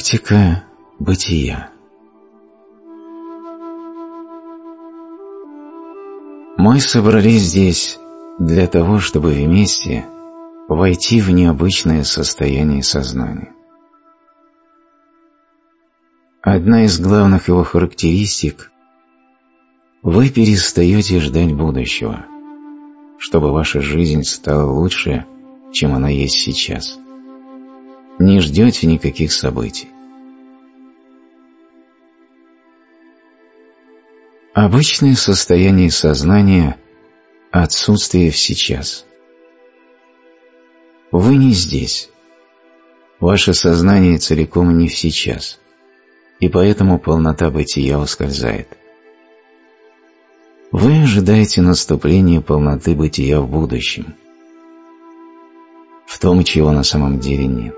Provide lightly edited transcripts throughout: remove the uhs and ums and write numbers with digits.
Практика бытия. Мы собрались здесь для того, чтобы вместе войти в необычное состояние сознания. Одна из главных его характеристик – вы перестаете ждать будущего, чтобы ваша жизнь стала лучше, чем она есть сейчас. Не ждете никаких событий. Обычное состояние сознания – отсутствие в сейчас. Вы не здесь. Ваше сознание целиком не в сейчас, и поэтому полнота бытия ускользает. Вы ожидаете наступления полноты бытия в будущем, в том, чего на самом деле нет.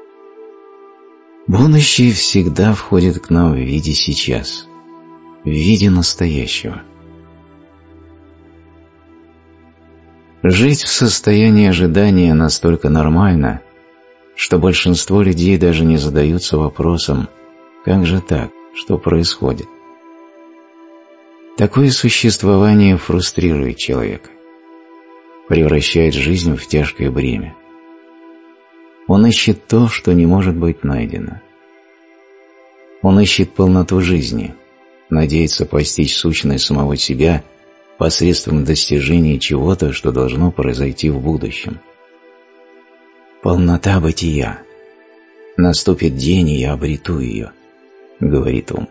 Будущее всегда входит к нам в виде сейчас, в виде настоящего. Жить в состоянии ожидания настолько нормально, что большинство людей даже не задаются вопросом: как же так, что происходит? Такое существование фрустрирует человека, превращает жизнь в тяжкое бремя. Он ищет то, что не может быть найдено. Он ищет полноту жизни, надеется постичь сущность самого себя посредством достижения чего-то, что должно произойти в будущем. Полнота бытия. Наступит день, и я обрету ее, говорит ум.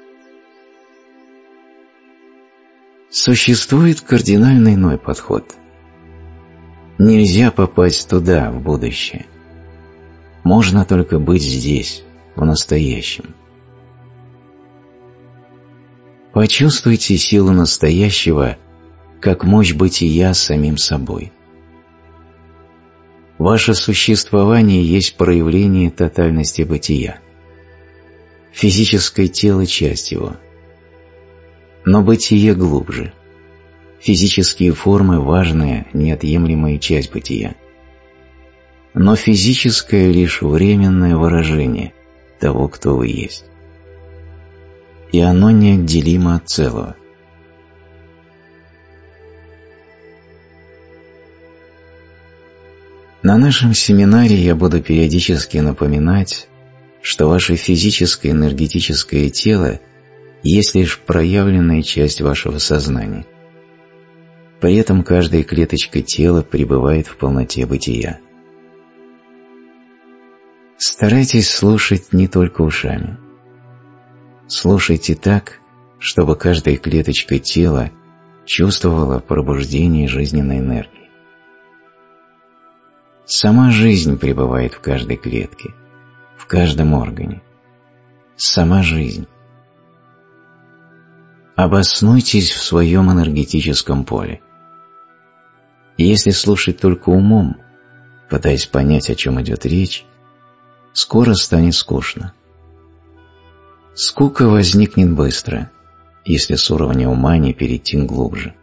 Существует кардинально иной подход. Нельзя попасть туда, в будущее. Можно только быть здесь, в настоящем. Почувствуйте силу настоящего, как мощь бытия самим собой. Ваше существование есть проявление тотальности бытия. Физическое тело – часть его. Но бытие глубже. Физические формы – важная, неотъемлемая часть бытия. Но физическое – лишь временное выражение того, кто вы есть. И оно неотделимо от целого. На нашем семинаре я буду периодически напоминать, что ваше физическое энергетическое тело есть лишь проявленная часть вашего сознания. При этом каждая клеточка тела пребывает в полноте бытия. Старайтесь слушать не только ушами. Слушайте так, чтобы каждая клеточка тела чувствовала пробуждение жизненной энергии. Сама жизнь пребывает в каждой клетке, в каждом органе. Сама жизнь. Обоснуйтесь в своем энергетическом поле. Если слушать только умом, пытаясь понять, о чем идет речь, скоро станет скучно. Скука возникнет быстро, если с уровня ума не перейти глубже.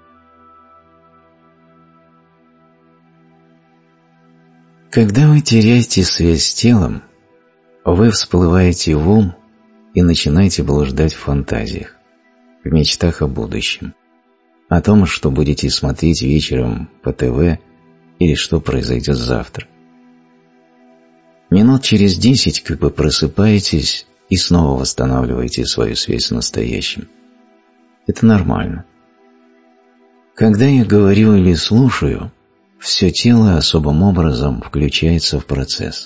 Когда вы теряете связь с телом, вы всплываете в ум и начинаете блуждать в фантазиях, в мечтах о будущем, о том, что будете смотреть вечером по ТВ или что произойдет завтра. Минут через 10 как бы просыпаетесь и снова восстанавливаете свою связь с настоящим. Это нормально. Когда я говорю или слушаю, все тело особым образом включается в процесс.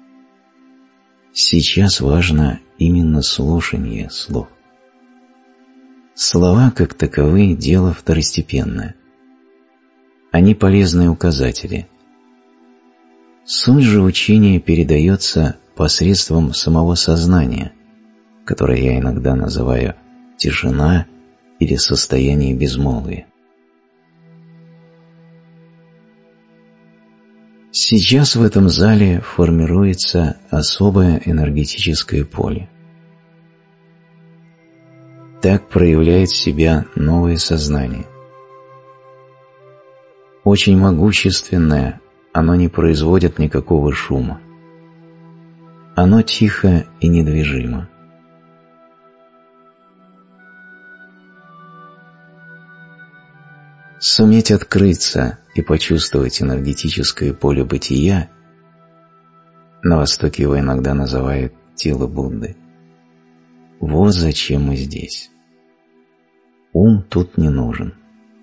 Сейчас важно именно слушание слов. Слова, как таковые, дело второстепенное. Они полезные указатели. Суть же учения передается посредством самого сознания, которое я иногда называю тишина или состояние безмолвия. Сейчас в этом зале формируется особое энергетическое поле. Так проявляет себя новое сознание. Очень могущественное, оно не производит никакого шума. Оно тихо и недвижимо. Суметь открыться и почувствовать энергетическое поле бытия, на Востоке его иногда называют тело Будды. Вот зачем мы здесь. Ум тут не нужен.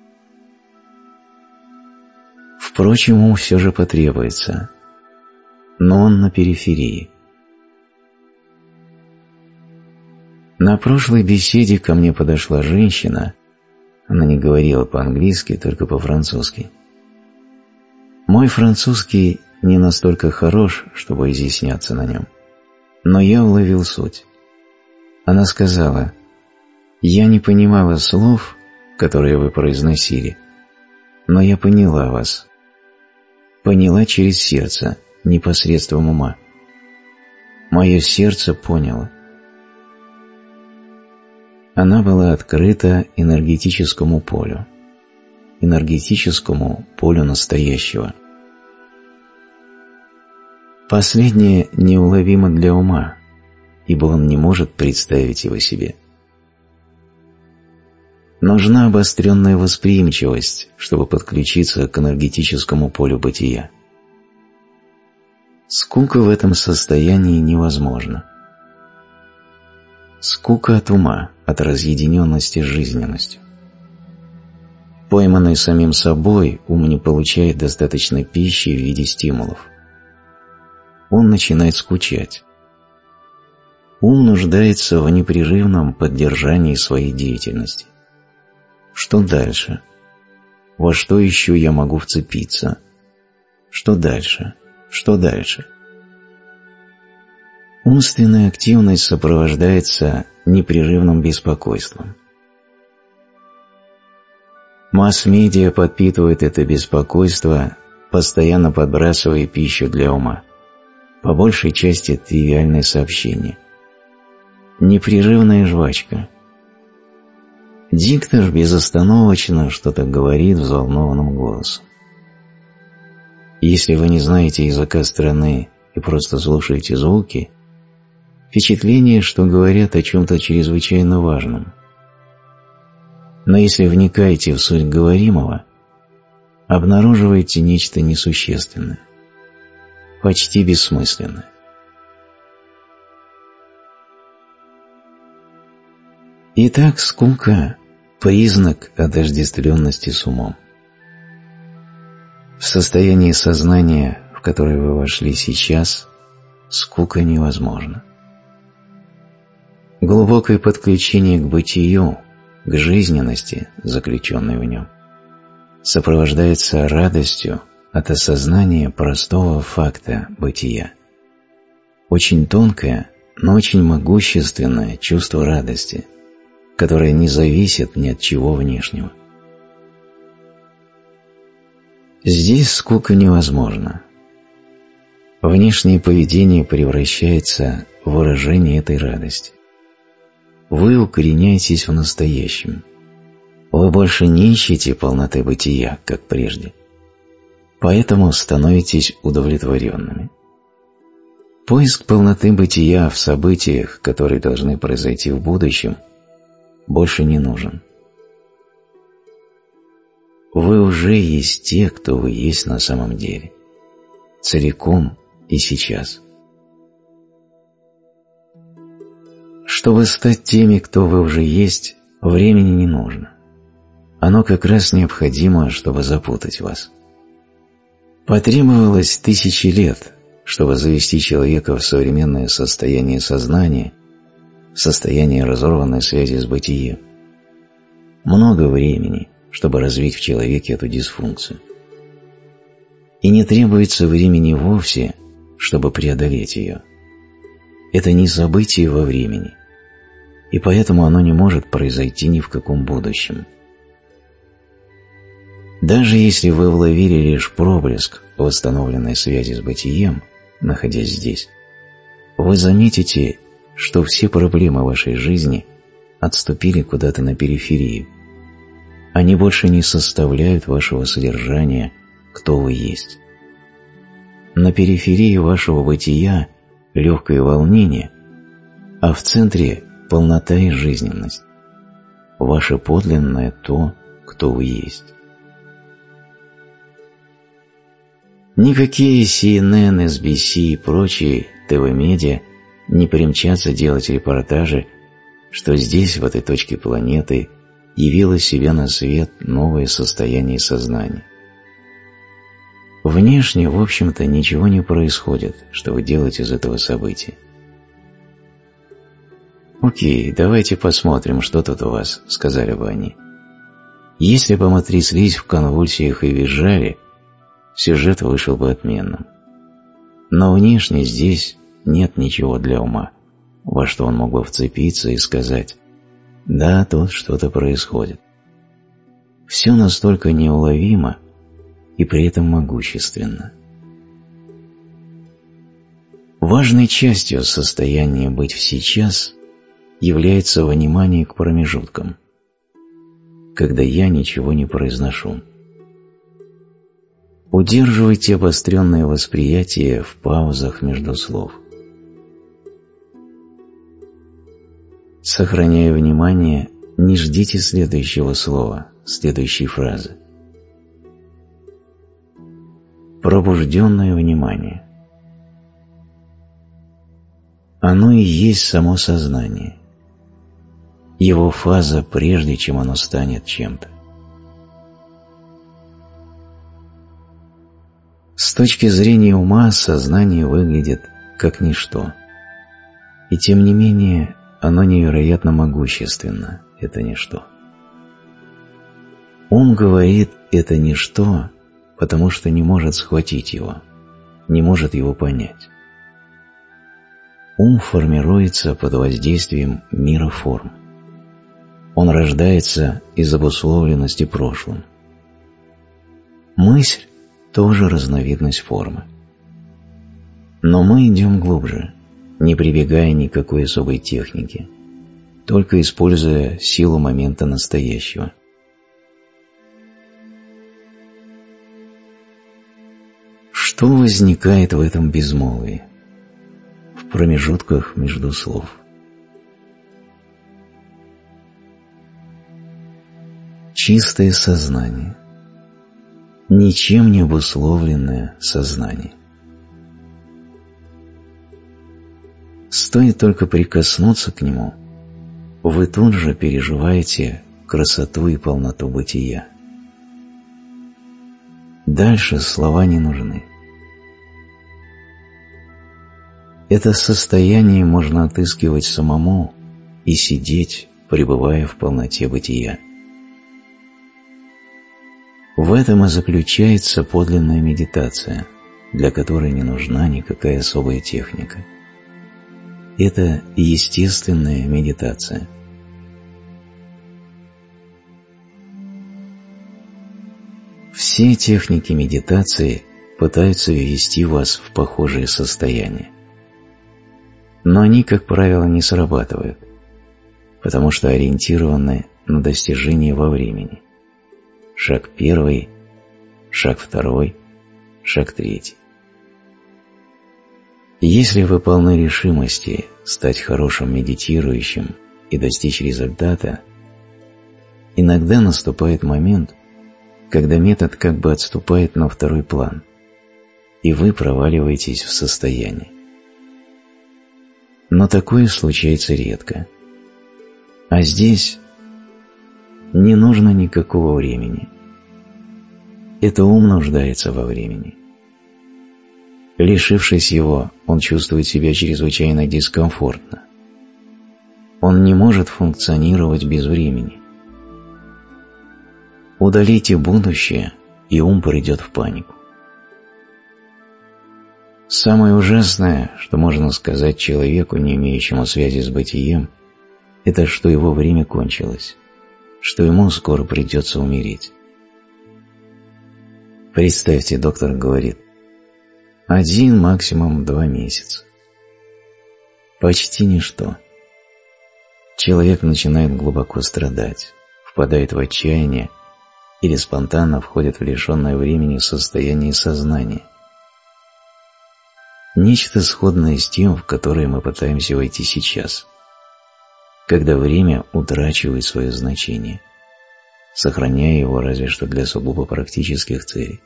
Впрочем, ум все же потребуется, но он на периферии. На прошлой беседе ко мне подошла женщина. Она не говорила по-английски, только по-французски. Мой французский не настолько хорош, чтобы изъясняться на нем, но я уловил суть. Она сказала: «Я не понимала слов, которые вы произносили, но я поняла вас. Поняла через сердце, не посредством ума. Мое сердце поняло». Она была открыта энергетическому полю настоящего. Последнее неуловимо для ума, ибо он не может представить его себе. Нужна обостренная восприимчивость, чтобы подключиться к энергетическому полю бытия. Скука в этом состоянии невозможна. Скука от ума, от разъединенности с жизненностью. Пойманный самим собой, ум не получает достаточно пищи в виде стимулов. Он начинает скучать. Ум нуждается в непрерывном поддержании своей деятельности. Что дальше? Во что еще я могу вцепиться? Что дальше? Что дальше? Умственная активность сопровождается непрерывным беспокойством. Масс-медиа подпитывает это беспокойство, постоянно подбрасывая пищу для ума, по большей части тривиальные сообщения. Непрерывная жвачка. Диктор безостановочно что-то говорит взволнованным голосом. Если вы не знаете языка страны и просто слушаете звуки, впечатление, что говорят о чем-то чрезвычайно важном. Но если вникаете в суть говоримого, обнаруживаете нечто несущественное, почти бессмысленное. Итак, скука – признак отождествленности с умом. В состоянии сознания, в которое вы вошли сейчас, скука невозможна. Глубокое подключение к бытию, к жизненности, заключенной в нем, сопровождается радостью от осознания простого факта бытия. Очень тонкое, но очень могущественное чувство радости, которое не зависит ни от чего внешнего. Здесь скука невозможна. Внешнее поведение превращается в выражение этой радости. Вы укореняетесь в настоящем. Вы больше не ищете полноты бытия, как прежде. Поэтому становитесь удовлетворенными. Поиск полноты бытия в событиях, которые должны произойти в будущем, больше не нужен. Вы уже есть те, кто вы есть на самом деле, целиком и сейчас. Чтобы стать теми, кто вы уже есть, времени не нужно. Оно как раз необходимо, чтобы запутать вас. Потребовалось 1000 лет, чтобы завести человека в современное состояние сознания, в состояние разорванной связи с бытием. Много времени, чтобы развить в человеке эту дисфункцию. И не требуется времени вовсе, чтобы преодолеть ее. Это не событие во времени, и поэтому оно не может произойти ни в каком будущем. Даже если вы уловили лишь проблеск восстановленной связи с бытием, находясь здесь, вы заметите, что все проблемы вашей жизни отступили куда-то на периферию. Они больше не составляют вашего содержания, кто вы есть. На периферии вашего бытия легкое волнение, а в центре полнота и жизненность, ваше подлинное то, кто вы есть. Никакие CNN, SBC и прочие ТВ-медиа не примчатся делать репортажи, что здесь, в этой точке планеты, явилось себя на свет новое состояние сознания. Внешне, в общем-то, ничего не происходит, чтобы делать из этого события. «Окей, давайте посмотрим, что тут у вас», — сказали бы они. Если бы мы тряслись в конвульсиях и визжали, сюжет вышел бы отменным. Но внешне здесь нет ничего для ума, во что он мог бы вцепиться и сказать: «Да, тут что-то происходит». Все настолько неуловимо и при этом могущественно. Важной частью состояния «быть в сейчас» является внимание к промежуткам, когда я ничего не произношу. Удерживайте обостренное восприятие в паузах между слов. Сохраняя внимание, не ждите следующего слова, следующей фразы. Пробужденное внимание. Оно и есть само сознание, его фаза, прежде чем оно станет чем-то. С точки зрения ума сознание выглядит как ничто, и тем не менее оно невероятно могущественно, это ничто. Ум говорит «это ничто», потому что не может схватить его, не может его понять. Ум формируется под воздействием мира форм. Он рождается из обусловленности прошлым. Мысль – тоже разновидность формы. Но мы идем глубже, не прибегая ни к какой особой технике, только используя силу момента настоящего. Что возникает в этом безмолвии, в промежутках между слов? Чистое сознание, ничем не обусловленное сознание. Стоит только прикоснуться к нему, вы тут же переживаете красоту и полноту бытия. Дальше слова не нужны. Это состояние можно отыскивать самому и сидеть, пребывая в полноте бытия. В этом и заключается подлинная медитация, для которой не нужна никакая особая техника. Это естественная медитация. Все техники медитации пытаются ввести вас в похожее состояние. Но они, как правило, не срабатывают, потому что ориентированы на достижение во времени. Шаг первый, шаг второй, шаг третий. Если вы полны решимости стать хорошим медитирующим и достичь результата, иногда наступает момент, когда метод как бы отступает на второй план, и вы проваливаетесь в состояние. Но такое случается редко. А здесь не нужно никакого времени. Это ум нуждается во времени. Лишившись его, он чувствует себя чрезвычайно дискомфортно. Он не может функционировать без времени. Удалите будущее, и ум придет в панику. Самое ужасное, что можно сказать человеку, не имеющему связи с бытием, это что его время кончилось, что ему скоро придется умереть. Представьте, доктор говорит, 1, максимум 2 месяца. Почти ничто. Человек начинает глубоко страдать, впадает в отчаяние или спонтанно входит в лишенное времени состояние сознания. нечто сходное с тем, в которое мы пытаемся войти сейчас, когда время утрачивает свое значение, сохраняя его разве что для сугубо практических целей.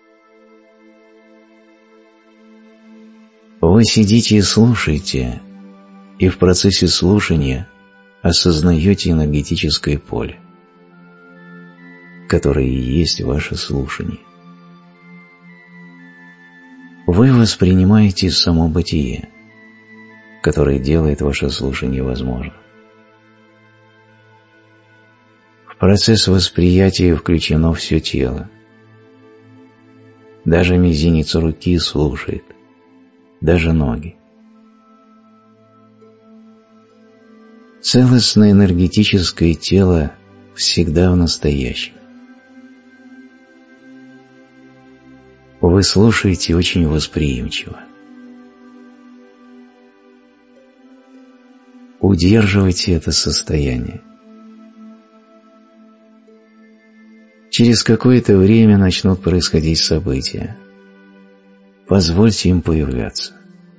Вы сидите и слушаете, и в процессе слушания осознаете энергетическое поле, которое и есть ваше слушание. Вы воспринимаете само бытие, которое делает ваше слушание возможным. В процесс восприятия включено все тело. Даже мизинец руки слушает, даже ноги. Целостное энергетическое тело всегда в настоящем. Вы слушаете очень восприимчиво. Удерживайте это состояние. Через какое-то время начнут происходить события. Позвольте им появляться.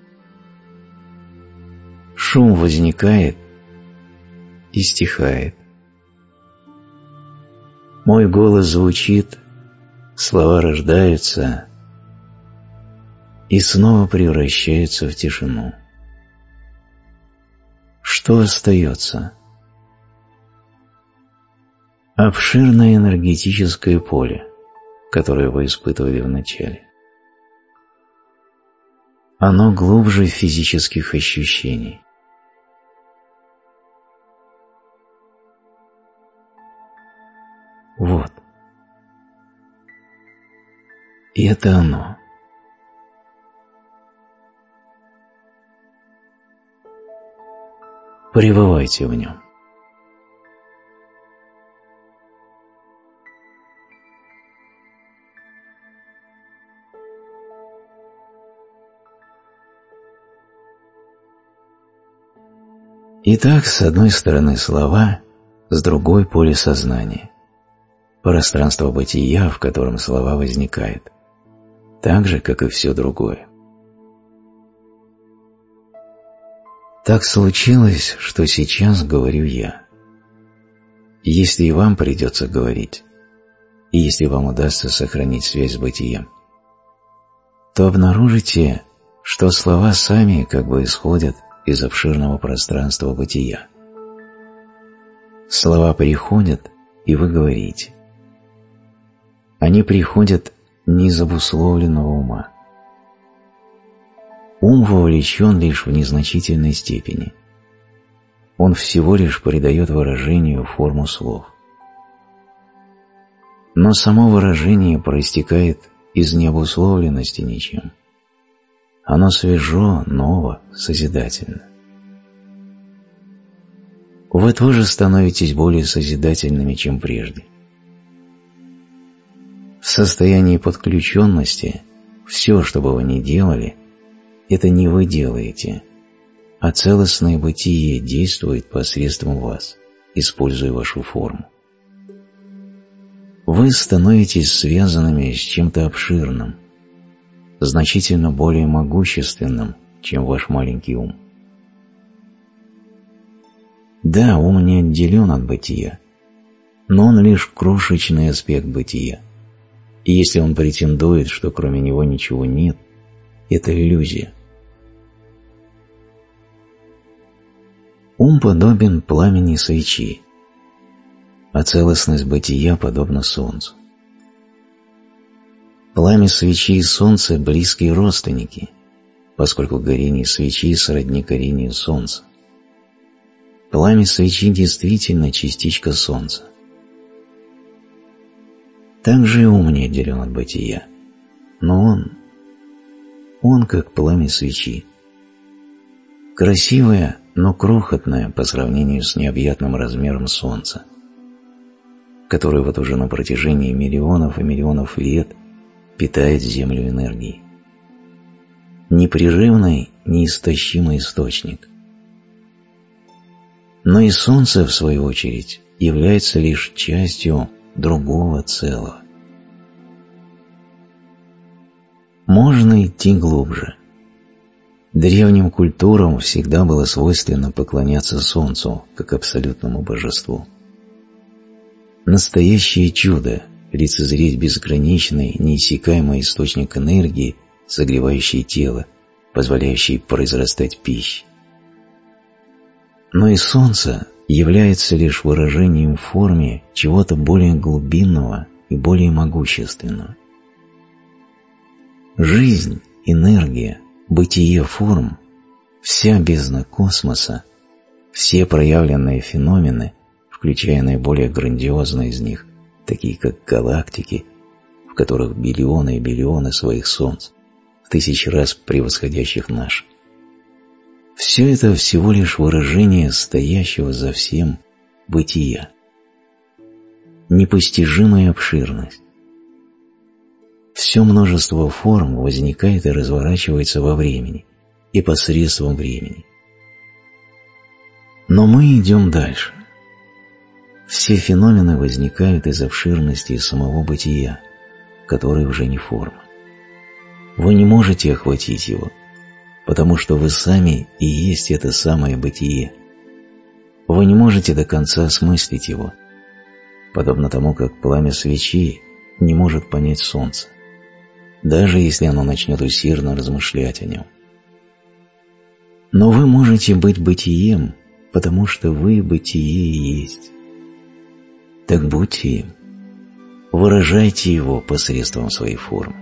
Шум возникает и стихает. Мой голос звучит, слова рождаются и снова превращаются в тишину. Что остается? Обширное энергетическое поле, которое вы испытывали в начале. Оно глубже физических ощущений. Вот. И это оно. Пребывайте в нем. Итак, с одной стороны слова, с другой поле сознания, пространство бытия, в котором слова возникают, так же, как и все другое. Так случилось, что сейчас говорю я. Если и вам придется говорить, и если вам удастся сохранить связь с бытием, то обнаружите, что слова сами как бы исходят из обширного пространства бытия. Слова приходят, и вы говорите. Они приходят не из обусловленного ума. Ум вовлечен лишь в незначительной степени. Он всего лишь придает выражению форму слов. Но само выражение проистекает из необусловленности ничем. Оно свежо, ново, созидательно. Вы тоже становитесь более созидательными, чем прежде. В состоянии подключенности все, что бы вы ни делали, это не вы делаете, а целостное бытие действует посредством вас, используя вашу форму. Вы становитесь связанными с чем-то обширным, значительно более могущественным, чем ваш маленький ум. Да, ум не отделен от бытия, но он лишь крошечный аспект бытия, и если он претендует, что кроме него ничего нет, это иллюзия. Ум подобен пламени свечи, а целостность бытия подобна солнцу. Пламя свечи и солнце – близкие родственники, поскольку горение свечи сродни горению солнца. Пламя свечи действительно частичка солнца. Также и ум не отделен от бытия, но он как пламя свечи. Красивое, но крохотное по сравнению с необъятным размером солнца, которое вот уже на протяжении миллионов и миллионов лет питает Землю энергией. Непрерывный, неистощимый источник. Но и Солнце, в свою очередь, является лишь частью другого целого. Можно идти глубже, Древним культурам всегда было свойственно поклоняться Солнцу как абсолютному божеству. Настоящее чудо – лицезреть безграничный, неиссякаемый источник энергии, согревающий тело, позволяющий произрастать пищей. Но и Солнце является лишь выражением в форме чего-то более глубинного и более могущественного. Жизнь, энергия, бытие форм, вся бездна космоса, все проявленные феномены, включая наиболее грандиозные из них, такие как галактики, в которых биллионы и биллионы своих солнц, в 1000 раз превосходящих наш. Все это всего лишь выражение стоящего за всем бытия. Непостижимая обширность. Все множество форм возникает и разворачивается во времени и посредством времени. Но мы идем дальше. Все феномены возникают из обширности самого бытия, которое уже не форма. Вы не можете охватить его, потому что вы сами и есть это самое бытие. Вы не можете до конца осмыслить его, подобно тому, как пламя свечи не может понять солнце, даже если оно начнет усердно размышлять о нем. Но вы можете быть бытием, потому что вы бытие и есть. Так будьте им, выражайте его посредством своей формы.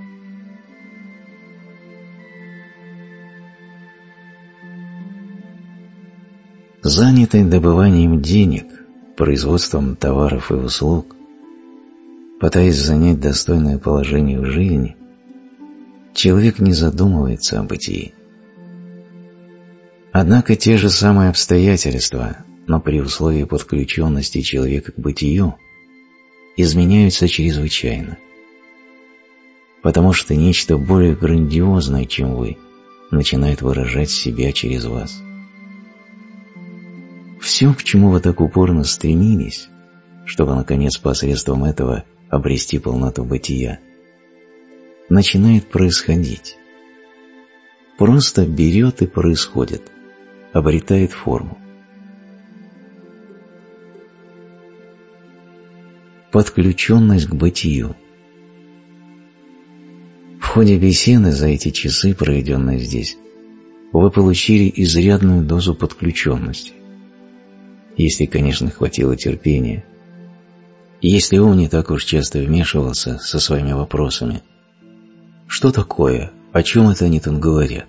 Занятый добыванием денег, производством товаров и услуг, пытаясь занять достойное положение в жизни, человек не задумывается о бытии. Однако те же самые обстоятельства, но при условии подключенности человека к бытию, изменяются чрезвычайно, потому что нечто более грандиозное, чем вы, начинает выражать себя через вас. Все, к чему вы так упорно стремились, чтобы, наконец, посредством этого обрести полноту бытия, начинает происходить. Просто берет и происходит, обретает форму. Подключенность к бытию. В ходе беседы за эти часы, проведенные здесь, вы получили изрядную дозу подключенности. Если, конечно, хватило терпения, если ум не так уж часто вмешивался со своими вопросами. Что такое? О чем это они тут говорят?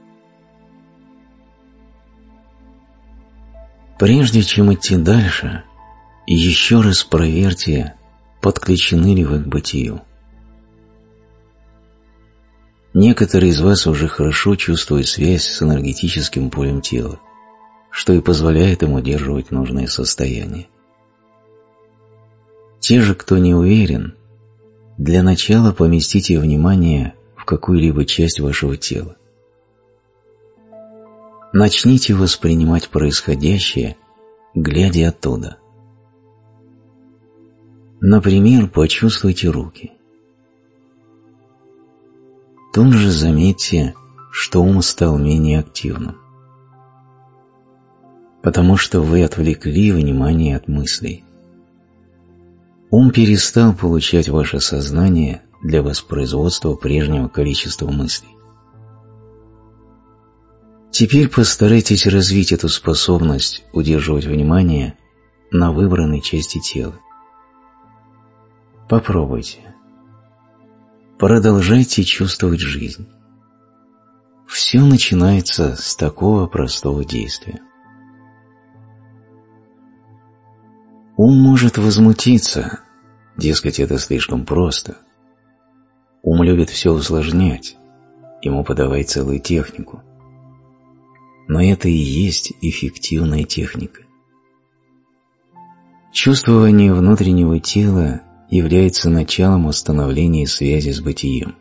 Прежде чем идти дальше, еще раз проверьте, подключены ли вы к бытию. Некоторые из вас уже хорошо чувствуют связь с энергетическим полем тела, что и позволяет им удерживать нужное состояние. Те же, кто не уверен, для начала поместите внимание в какую-либо часть вашего тела. Начните воспринимать происходящее, глядя оттуда. Например, почувствуйте руки. Тут же заметьте, что ум стал менее активным, потому что вы отвлекли внимание от мыслей. Ум перестал получать ваше сознание для воспроизводства прежнего количества мыслей. Теперь постарайтесь развить эту способность удерживать внимание на выбранной части тела. Попробуйте. Продолжайте чувствовать жизнь. Все начинается с такого простого действия. Ум может возмутиться, дескать, это слишком просто. Ум любит все усложнять, ему подавай целую технику. Но это и есть эффективная техника. Чувствование внутреннего тела является началом установления связи с бытием.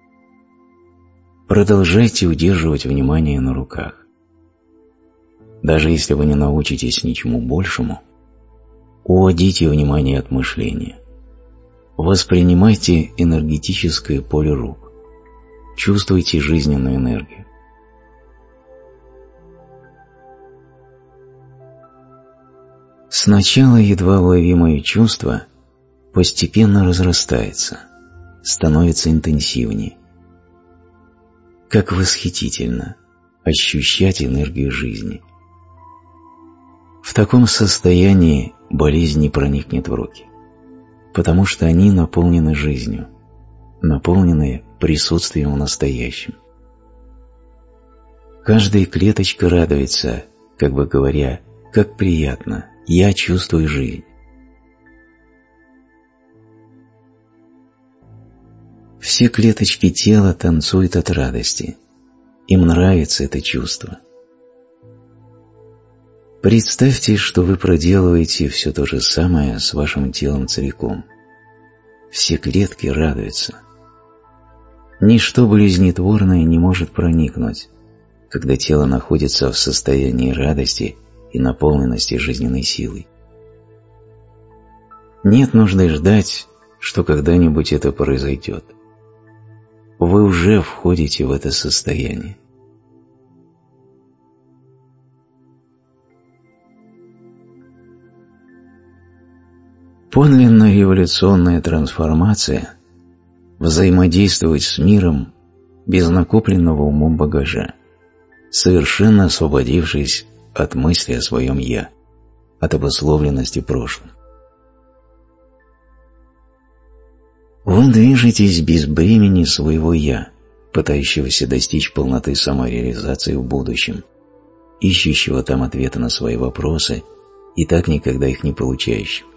Продолжайте удерживать внимание на руках. Даже если вы не научитесь ничему большему, уводите внимание от мышления. Воспринимайте энергетическое поле рук. Чувствуйте жизненную энергию. Сначала едва уловимое чувство постепенно разрастается, становится интенсивнее. Как восхитительно ощущать энергию жизни. В таком состоянии болезнь не проникнет в руки, потому что они наполнены жизнью, наполнены присутствием в настоящем. Каждая клеточка радуется, как бы говоря, как приятно, я чувствую жизнь. Все клеточки тела танцуют от радости. Им нравится это чувство. Представьте, что вы проделываете все то же самое с вашим телом целиком. Все клетки радуются. Ничто болезнетворное не может проникнуть, когда тело находится в состоянии радости и наполненности жизненной силой. Нет нужды ждать, что когда-нибудь это произойдет. Вы уже входите в это состояние. Подлинная революционная трансформация – взаимодействовать с миром без накопленного умом багажа, совершенно освободившись от мысли о своем «я», от обусловленности прошлым. Вы движетесь без бремени своего «я», пытающегося достичь полноты самореализации в будущем, ищущего там ответы на свои вопросы и так никогда их не получающего.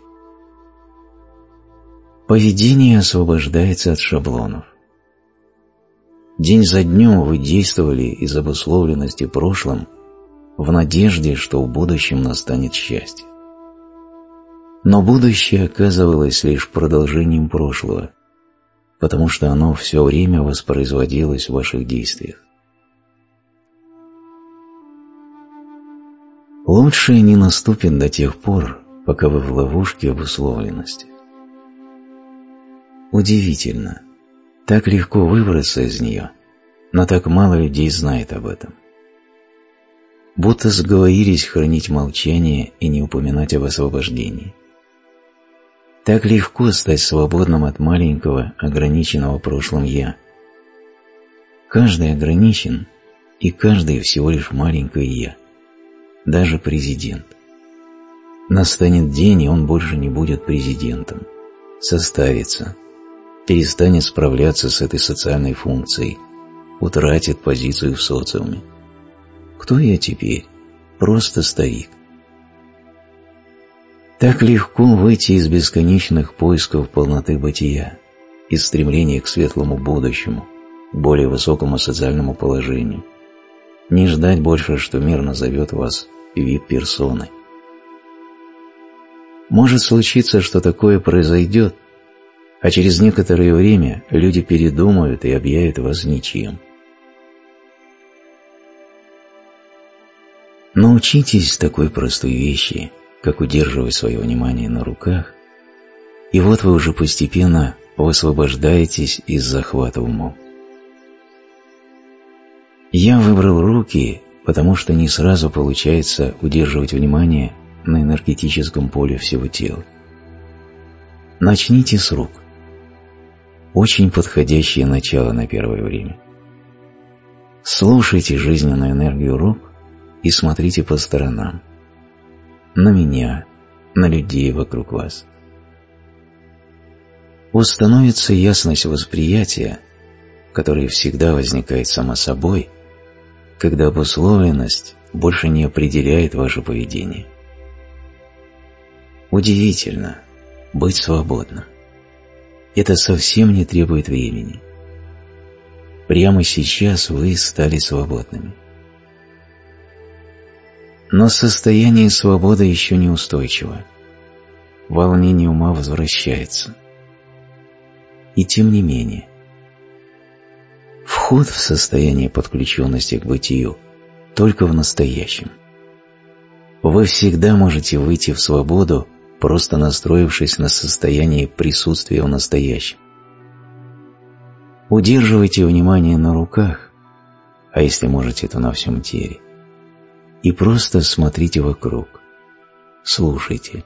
Поведение освобождается от шаблонов. День за днем вы действовали из обусловленности прошлым в надежде, что в будущем настанет счастье. Но будущее оказывалось лишь продолжением прошлого, потому что оно все время воспроизводилось в ваших действиях. Лучшее не наступит до тех пор, пока вы в ловушке обусловленности. Удивительно, так легко выбраться из нее, но так мало людей знает об этом. Будто сговорились хранить молчание и не упоминать об освобождении. Так легко стать свободным от маленького, ограниченного прошлым «я». Каждый ограничен, и каждый всего лишь маленькое «я», даже президент. Настанет день, и он больше не будет президентом, состарится, перестанет справляться с этой социальной функцией, утратит позицию в социуме. Кто я теперь? Просто старик. Так легко выйти из бесконечных поисков полноты бытия, из стремления к светлому будущему, к более высокому социальному положению, не ждать больше, что мир назовет вас вип-персоной. Может случиться, что такое произойдет, а через некоторое время люди передумают и объявят вас ничем. Научитесь такой простой вещи, как удерживать свое внимание на руках, и вот вы уже постепенно высвобождаетесь из захвата умом. Я выбрал руки, потому что не сразу получается удерживать внимание на энергетическом поле всего тела. Начните с рук. Очень подходящее начало на первое время. Слушайте жизненную энергию рук и смотрите по сторонам. На меня, на людей вокруг вас. Установится ясность восприятия, которая всегда возникает сама собой, когда обусловленность больше не определяет ваше поведение. Удивительно быть свободным. Это совсем не требует времени. Прямо сейчас вы стали свободными. Но состояние свободы еще не устойчиво. Волнение ума возвращается. И тем не менее, вход в состояние подключенности к бытию только в настоящем. Вы всегда можете выйти в свободу, просто настроившись на состояние присутствия в настоящем. Удерживайте внимание на руках, а если можете, то на всем теле, и просто смотрите вокруг. слушайте.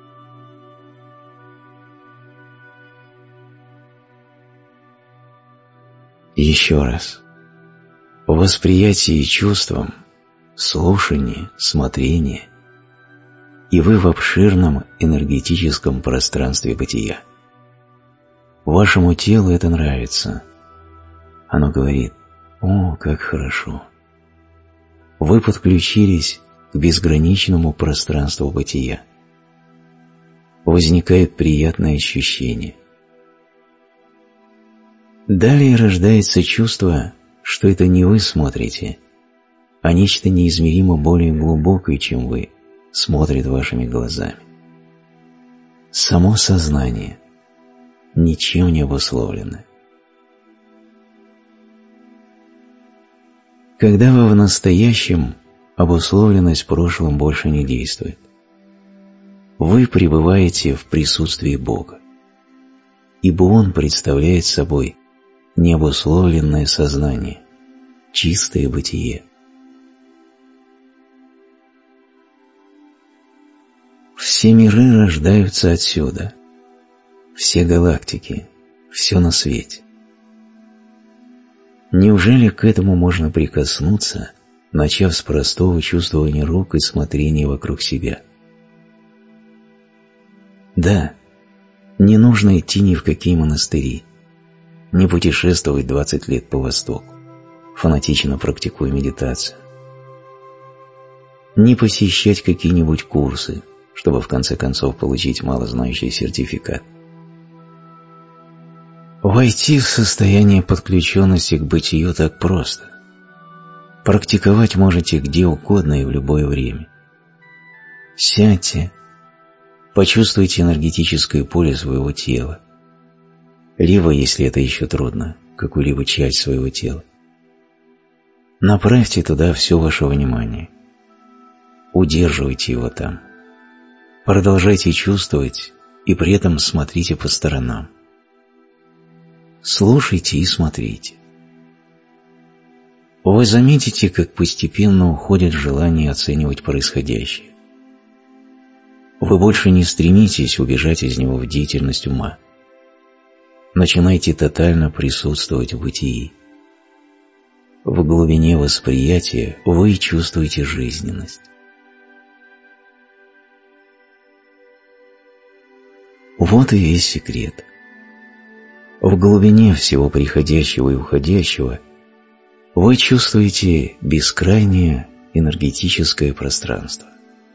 Еще раз. Восприятие чувством, слушание, смотрение, и вы в обширном энергетическом пространстве бытия. Вашему телу это нравится. Оно говорит: «О, как хорошо». Вы подключились к безграничному пространству бытия. Возникает приятное ощущение. Далее рождается чувство, что это не вы смотрите, а нечто неизмеримо более глубокое, чем вы, смотрит вашими глазами. Само сознание, ничем не обусловлено. Когда вы в настоящем, обусловленность прошлым больше не действует. Вы пребываете в присутствии Бога, ибо Он представляет собой необусловленное сознание, чистое бытие. Все миры рождаются отсюда, все галактики, все на свете. Неужели к этому можно прикоснуться, начав с простого чувствования рук и смотрения вокруг себя? Да, не нужно идти ни в какие монастыри, не путешествовать 20 лет по Востоку, фанатично практикуя медитацию, не посещать какие-нибудь курсы, чтобы в конце концов получить малознающий сертификат. Войти в состояние подключенности к бытию так просто. Практиковать можете где угодно и в любое время. Сядьте, почувствуйте энергетическое поле своего тела, либо, если это еще трудно, какую-либо часть своего тела. Направьте туда все ваше внимание. Удерживайте его там. Продолжайте чувствовать и при этом смотрите по сторонам. Слушайте и смотрите. Вы заметите, как постепенно уходит желание оценивать происходящее. Вы больше не стремитесь убежать из него в деятельность ума. Начинайте тотально присутствовать в бытии. В глубине восприятия вы чувствуете жизненность. Вот и весь секрет. В глубине всего приходящего и уходящего вы чувствуете бескрайнее энергетическое пространство.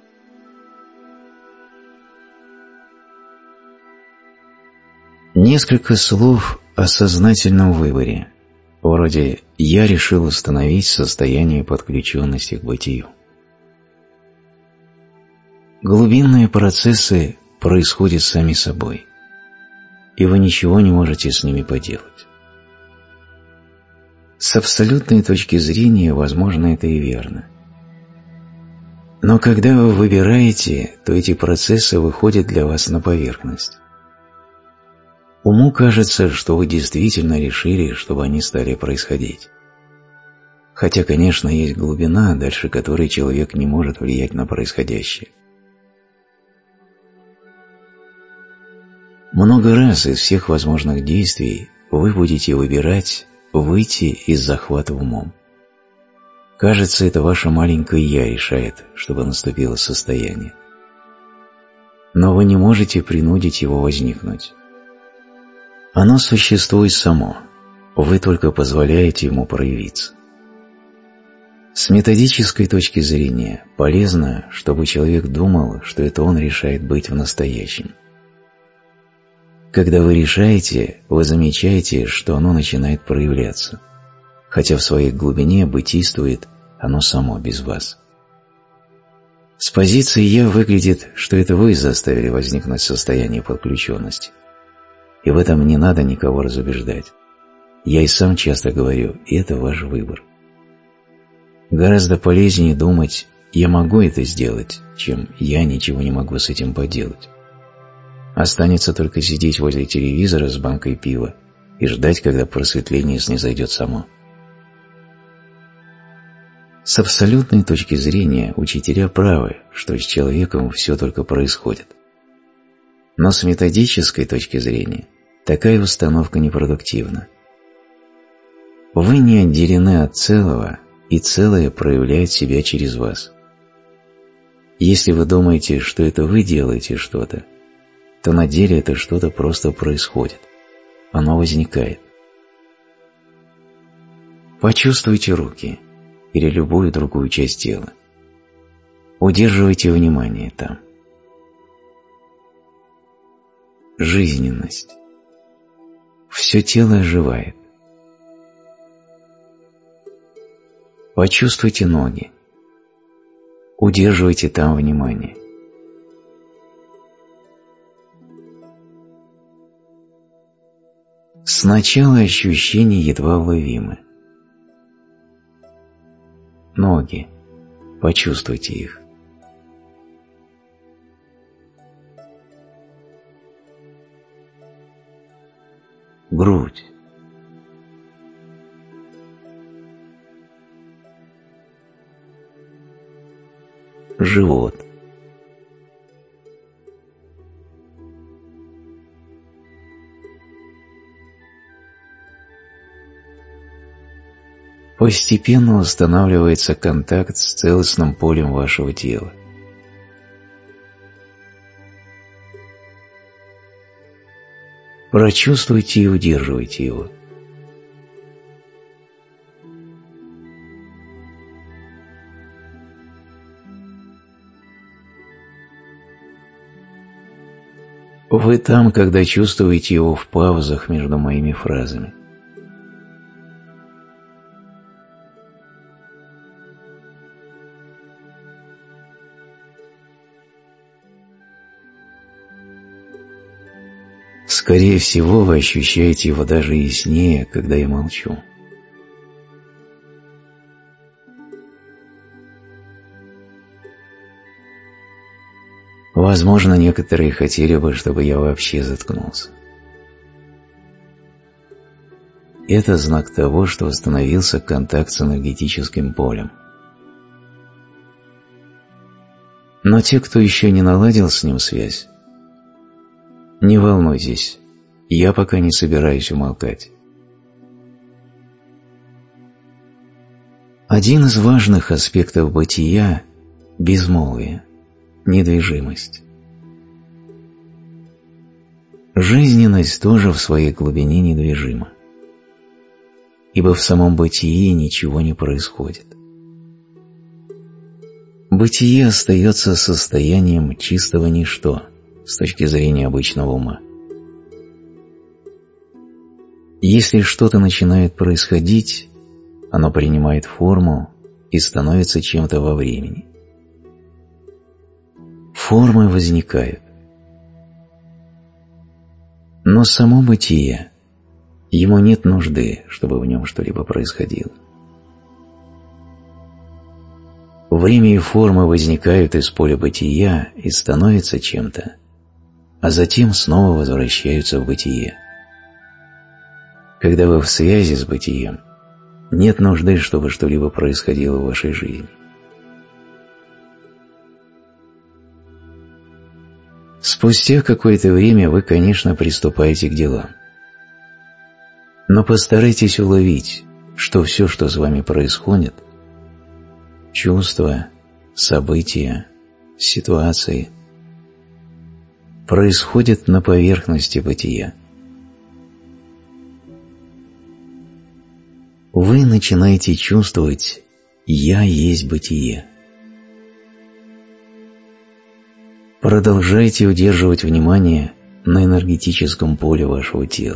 Несколько слов о сознательном выборе, вроде «я решил установить состояние подключенности к бытию». Глубинные процессы происходят сами собой, и вы ничего не можете с ними поделать. С абсолютной точки зрения, возможно, это и верно. Но когда вы выбираете, то эти процессы выходят для вас на поверхность. Уму кажется, что вы действительно решили, чтобы они стали происходить. Хотя, конечно, есть глубина, дальше которой человек не может влиять на происходящее. Много раз из всех возможных действий вы будете выбирать выйти из захвата умом. Кажется, это ваше маленькое «я» решает, чтобы наступило состояние. Но вы не можете принудить его возникнуть. Оно существует само, вы только позволяете ему проявиться. С методической точки зрения полезно, чтобы человек думал, что это он решает быть в настоящем. Когда вы решаете, вы замечаете, что оно начинает проявляться, хотя в своей глубине бытийствует оно само без вас. С позиции «я» выглядит, что это вы заставили возникнуть состояние подключенности. И в этом не надо никого разубеждать. Я и сам часто говорю, это ваш выбор. Гораздо полезнее думать «я могу это сделать», чем «я ничего не могу с этим поделать». Останется только сидеть возле телевизора с банкой пива и ждать, когда просветление снизойдет само. С абсолютной точки зрения учителя правы, что с человеком все только происходит. Но с методической точки зрения такая установка непродуктивна. Вы не отделены от целого, и целое проявляет себя через вас. Если вы думаете, что это вы делаете что-то, то на деле это что-то просто происходит. Оно возникает. Почувствуйте руки или любую другую часть тела. Удерживайте внимание там. Жизненность. Все тело оживает. Почувствуйте ноги. Удерживайте там внимание. Сначала ощущения едва уловимы. Ноги. Почувствуйте их. Грудь. Живот. Постепенно устанавливается контакт с целостным полем вашего тела. Прочувствуйте и удерживайте его. Вы там, когда чувствуете его в паузах между моими фразами. Скорее всего, вы ощущаете его даже яснее, когда я молчу. Возможно, некоторые хотели бы, чтобы я вообще заткнулся. Это знак того, что установился контакт с энергетическим полем. Но те, кто еще не наладил с ним связь, не волнуйтесь, я пока не собираюсь умолкать. Один из важных аспектов бытия – безмолвие, недвижимость. Жизненность тоже в своей глубине недвижима, ибо в самом бытии ничего не происходит. Бытие остается состоянием чистого ничто с точки зрения обычного ума. Если что-то начинает происходить, оно принимает форму и становится чем-то во времени. Формы возникают. Но само бытие, ему нет нужды, чтобы в нем что-либо происходило. Время и форма возникают из поля бытия и становятся чем-то, а затем снова возвращаются в бытие. Когда вы в связи с бытием, нет нужды, чтобы что-либо происходило в вашей жизни. Спустя какое-то время вы, конечно, приступаете к делам. Но постарайтесь уловить, что все, что с вами происходит, чувства, события, ситуации, происходит на поверхности бытия. Вы начинаете чувствовать «Я есть бытие». Продолжайте удерживать внимание на энергетическом поле вашего тела.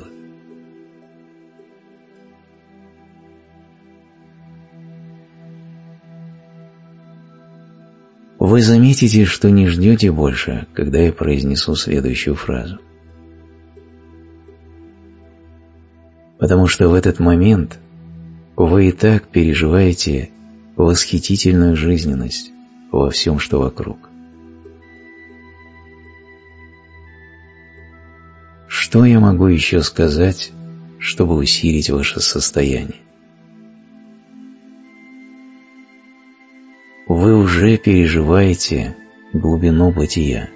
Вы заметите, что не ждете больше, когда я произнесу следующую фразу. Потому что в этот момент вы и так переживаете восхитительную жизненность во всем, что вокруг. Что я могу еще сказать, чтобы усилить ваше состояние? уже переживаете глубину бытия.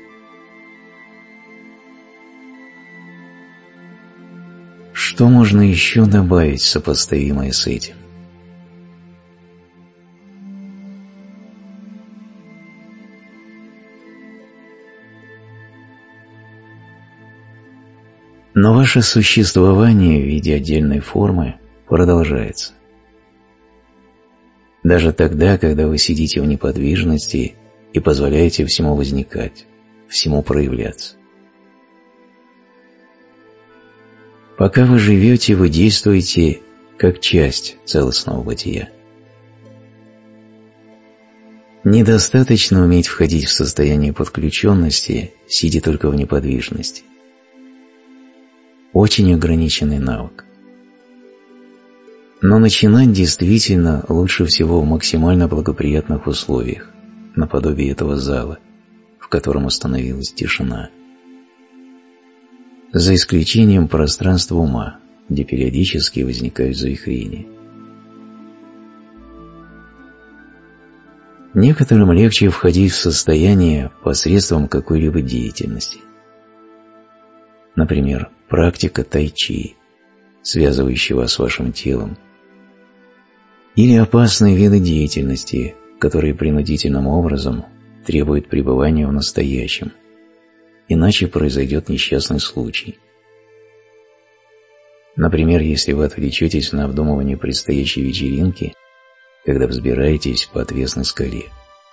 Что можно еще добавить, сопоставимое с этим? Но ваше существование в виде отдельной формы продолжается. Даже тогда, когда вы сидите в неподвижности и позволяете всему возникать, всему проявляться. Пока вы живете, вы действуете как часть целостного бытия. Недостаточно уметь входить в состояние подключенности, сидя только в неподвижности. Очень ограниченный навык. Но начинать действительно лучше всего в максимально благоприятных условиях, наподобие этого зала, в котором установилась тишина. За исключением пространства ума, где периодически возникают завихрения. Некоторым легче входить в состояние посредством какой-либо деятельности. Например, практика тай-чи, связывающая вас с вашим телом, или опасные виды деятельности, которые принудительным образом требуют пребывания в настоящем, иначе произойдет несчастный случай. Например, если вы отвлечетесь на обдумывание предстоящей вечеринки, когда взбираетесь по отвесной скале.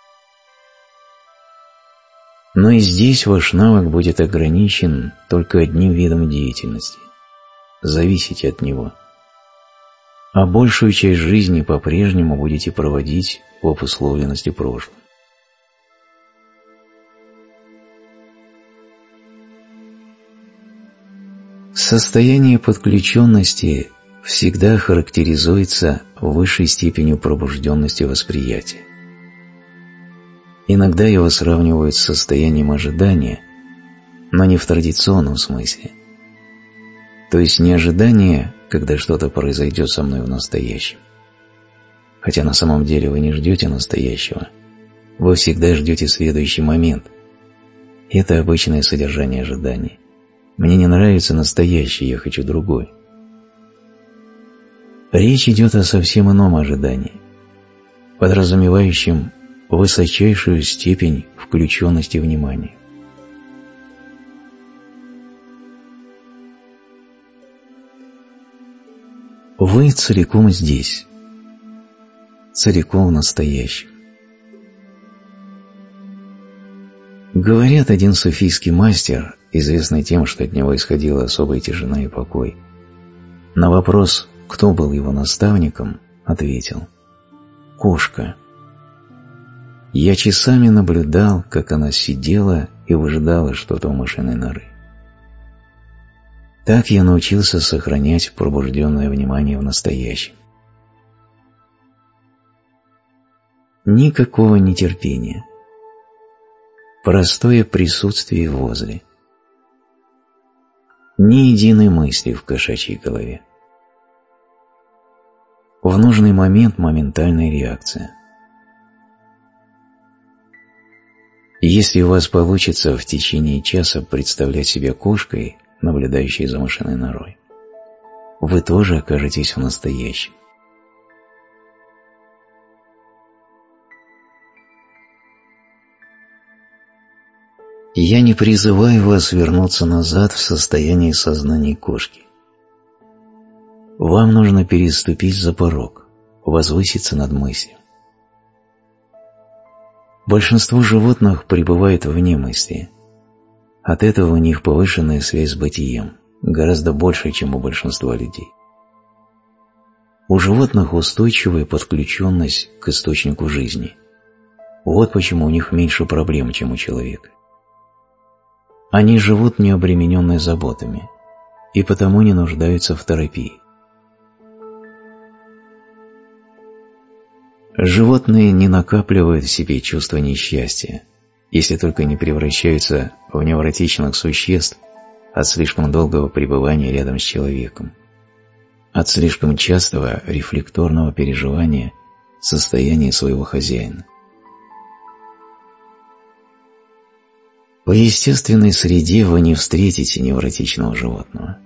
Но и здесь ваш навык будет ограничен только одним видом деятельности. Зависите от него. А большую часть жизни по-прежнему будете проводить в обусловленности прошлым. Состояние подключенности всегда характеризуется высшей степенью пробужденности восприятия. Иногда его сравнивают с состоянием ожидания, но не в традиционном смысле. То есть не ожидание, когда что-то произойдет со мной в настоящем. Хотя на самом деле вы не ждете настоящего, вы всегда ждете следующий момент. Это обычное содержание ожидания. Мне не нравится настоящее, я хочу другой. Речь идет о совсем ином ожидании, подразумевающем высочайшую степень включенности внимания. Вы целиком здесь, целиком в настоящем. Говорят, один суфийский мастер, известный тем, что от него исходила особая тишина и покой, на вопрос, кто был его наставником, ответил: «Кошка». Я часами наблюдал, как она сидела и выжидала что-то у мышиной норы. Так я научился сохранять пробужденное внимание в настоящем. Никакого нетерпения. Простое присутствие возле. Ни единой мысли в кошачьей голове. В нужный момент моментальная реакция. Если у вас получится в течение часа представлять себя кошкой, наблюдающей за мышиной норой, вы тоже окажетесь в настоящем. Я не призываю вас вернуться назад в состояние сознания кошки. Вам нужно переступить за порог, возвыситься над мыслью. Большинство животных пребывает вне мысли. От этого у них повышенная связь с бытием, гораздо больше, чем у большинства людей. У животных устойчивая подключенность к источнику жизни. Вот почему у них меньше проблем, чем у человека. Они живут не обремененные заботами, и потому не нуждаются в терапии. Животные не накапливают в себе чувство несчастья, если только не превращаются в невротичных существ от слишком долгого пребывания рядом с человеком, от слишком частого рефлекторного переживания состояния своего хозяина. В естественной среде вы не встретите невротичного животного.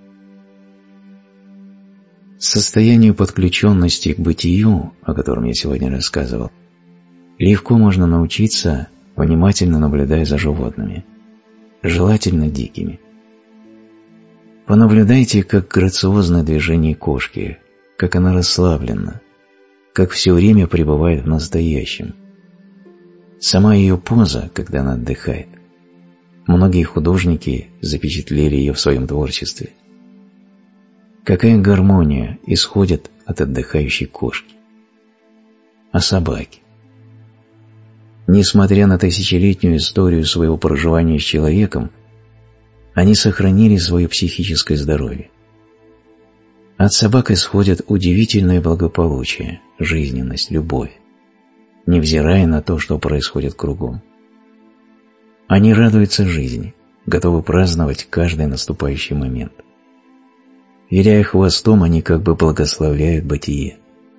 Состоянию подключенности к бытию, о котором я сегодня рассказывал, легко можно научиться, внимательно наблюдая за животными, желательно дикими. Понаблюдайте, как грациозно движение кошки, как она расслаблена, как все время пребывает в настоящем. Сама ее поза, когда она отдыхает. Многие художники запечатлели ее в своем творчестве. Какая гармония исходит от отдыхающей кошки. А собаки? Несмотря на тысячелетнюю историю своего проживания с человеком, они сохранили свое психическое здоровье. От собак исходит удивительное благополучие, жизненность, любовь, невзирая на то, что происходит кругом. Они радуются жизни, готовы праздновать каждый наступающий момент. Виляя хвостом, они как бы благословляют бытие.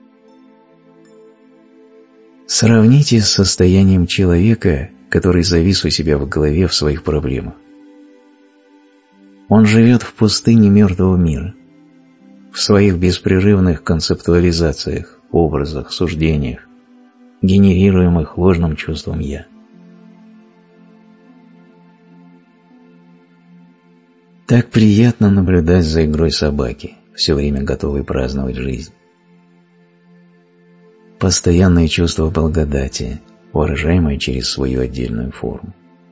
Сравните с состоянием человека, который завис у себя в голове в своих проблемах. Он живет в пустыне мертвого мира, в своих беспрерывных концептуализациях, образах, суждениях, генерируемых ложным чувством «я». Так приятно наблюдать за игрой собаки, все время готовой праздновать жизнь. Постоянное чувство благодати, выражаемое через свою отдельную форму.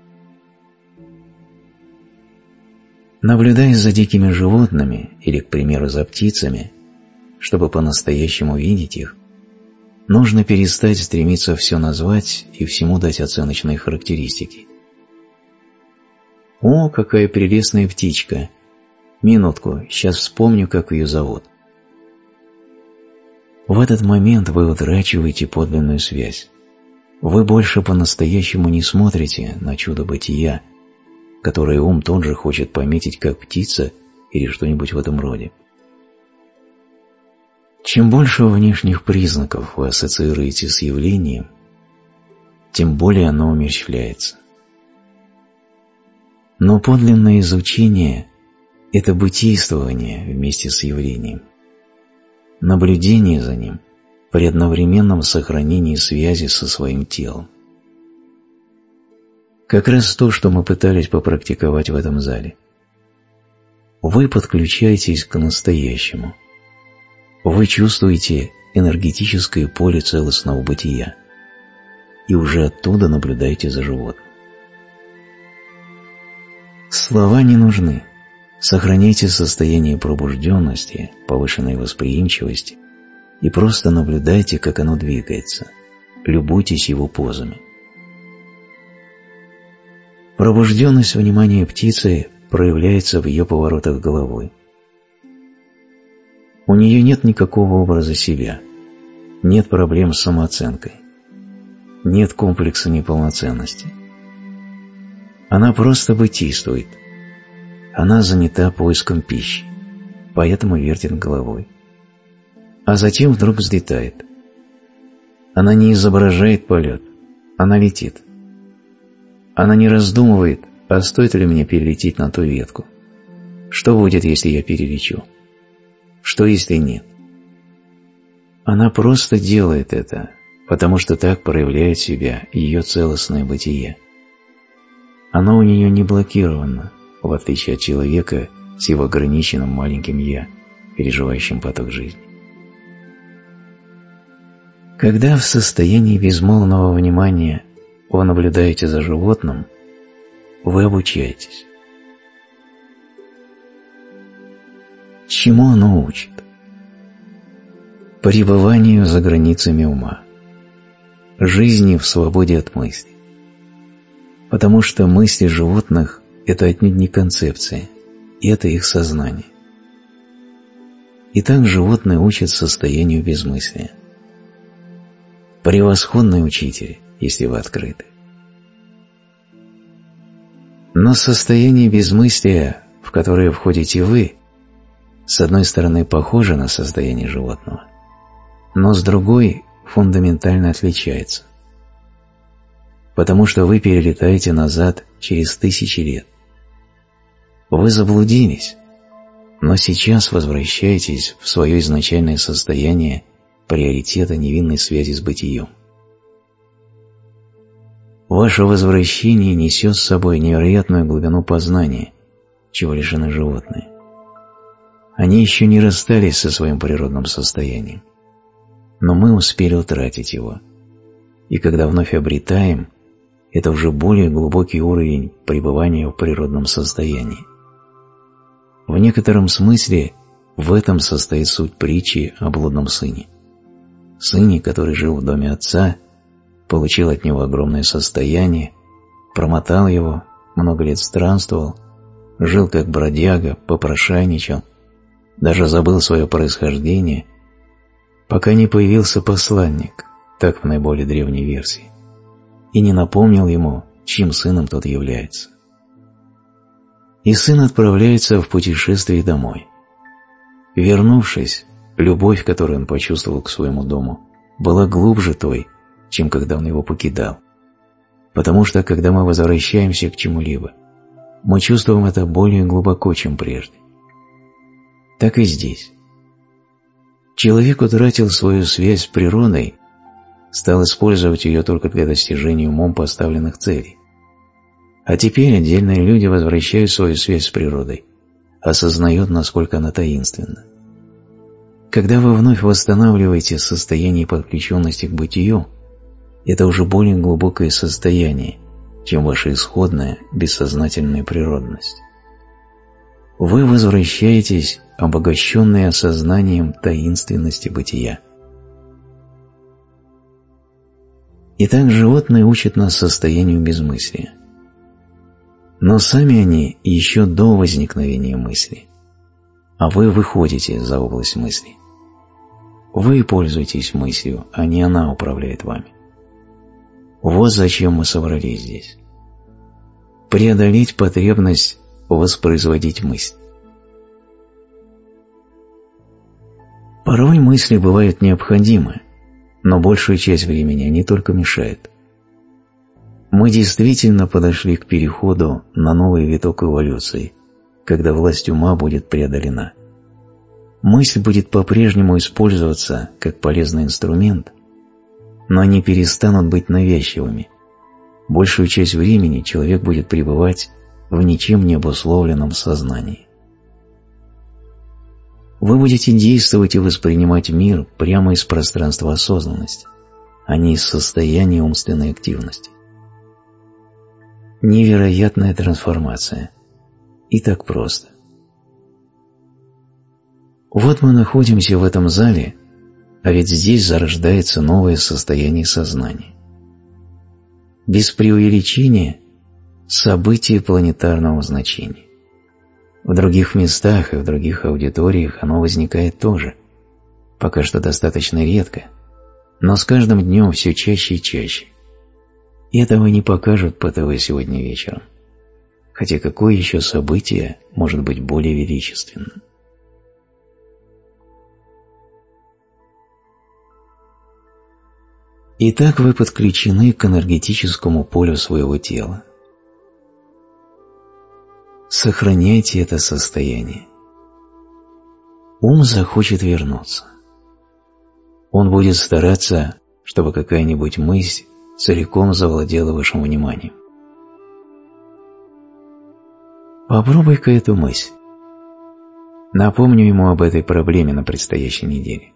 Наблюдая за дикими животными или, к примеру, за птицами, чтобы по-настоящему видеть их, нужно перестать стремиться все назвать и всему дать оценочные характеристики. «О, какая прелестная птичка! Минутку, сейчас вспомню, как ее зовут». В этот момент вы утрачиваете подлинную связь. Вы больше по-настоящему не смотрите на чудо бытия, которое ум тот же хочет пометить как птица или что-нибудь в этом роде. Чем больше внешних признаков вы ассоциируете с явлением, тем более оно умерщвляется. Но подлинное изучение – это бытийствование вместе с явлением, наблюдение за ним при одновременном сохранении связи со своим телом. Как раз то, что мы пытались попрактиковать в этом зале. Вы подключаетесь к настоящему. Вы чувствуете энергетическое поле целостного бытия и уже оттуда наблюдаете за животным. Слова не нужны. Сохраняйте состояние пробужденности, повышенной восприимчивости и просто наблюдайте, как оно двигается. Любуйтесь его позами. Пробужденность внимания птицы проявляется в ее поворотах головой. У нее нет никакого образа себя, нет проблем с самооценкой, нет комплекса неполноценности. Она просто бытийствует. Она занята поиском пищи, поэтому вертит головой. А затем вдруг взлетает. Она не изображает полет, она летит. Она не раздумывает, а стоит ли мне перелететь на ту ветку? Что будет, если я перелечу? Что, если нет? Она просто делает это, потому что так проявляет себя ее целостное бытие. Оно у нее не блокировано, в отличие от человека с его ограниченным маленьким «я», переживающим поток жизни. Когда в состоянии безмолвного внимания вы наблюдаете за животным, вы обучаетесь. Чему оно учит? Пребыванию за границами ума, жизни в свободе от мыслей. Потому что мысли животных – это отнюдь не концепции, это их сознание. И так животные учат состоянию безмыслия. Превосходный учитель, если вы открыты. Но состояние безмыслия, в которое входите вы, с одной стороны похоже на состояние животного, но с другой фундаментально отличается. потому что вы перелетаете назад через тысячи лет. Вы заблудились, но сейчас возвращаетесь в свое изначальное состояние приоритета невинной связи с бытием. Ваше возвращение несет с собой невероятную глубину познания, чего лишены животные. Они еще не расстались со своим природным состоянием, но мы успели утратить его, и когда вновь обретаем, это уже более глубокий уровень пребывания в природном состоянии. В некотором смысле в этом состоит суть притчи о блудном сыне. Сыне, который жил в доме отца, получил от него огромное состояние, промотал его, много лет странствовал, жил как бродяга, попрошайничал, даже забыл свое происхождение, пока не появился посланник, так в наиболее древней версии, и не напомнил ему, чьим сыном тот является. И сын отправляется в путешествие домой. Вернувшись, любовь, которую он почувствовал к своему дому, была глубже той, чем когда он его покидал. Потому что, когда мы возвращаемся к чему-либо, мы чувствуем это более глубоко, чем прежде. Так и здесь. Человек утратил свою связь с природой, стал использовать ее только для достижения умом поставленных целей. А теперь отдельные люди возвращают свою связь с природой, осознают, насколько она таинственна. Когда вы вновь восстанавливаете состояние подключенности к бытию, это уже более глубокое состояние, чем ваша исходная бессознательная природность. Вы возвращаетесь, обогащенные осознанием таинственности бытия. Итак, животные учат нас состоянию безмыслия. Но сами они еще до возникновения мысли, а вы выходите за область мысли. Вы пользуетесь мыслью, а не она управляет вами. Вот зачем мы собрались здесь. Преодолеть потребность воспроизводить мысль. Порой мысли бывают необходимы, но большую часть времени они только мешают. Мы действительно подошли к переходу на новый виток эволюции, когда власть ума будет преодолена. Мысль будет по-прежнему использоваться как полезный инструмент, но они перестанут быть навязчивыми. Большую часть времени человек будет пребывать в ничем не обусловленном сознании. Вы будете действовать и воспринимать мир прямо из пространства осознанности, а не из состояния умственной активности. Невероятная трансформация. И так просто. Вот мы находимся в этом зале, а ведь здесь зарождается новое состояние сознания. Без преувеличения – событие планетарного значения. В других местах и в других аудиториях оно возникает тоже, пока что достаточно редко, но с каждым днем все чаще и чаще. И этого не покажут по ТВ сегодня вечером. Хотя какое еще событие может быть более величественным? Итак, вы подключены к энергетическому полю своего тела. Сохраняйте это состояние. Ум захочет вернуться. Он будет стараться, чтобы какая-нибудь мысль целиком завладела вашим вниманием. Попробуй-ка эту мысль. Напомню ему об этой проблеме на предстоящей неделе.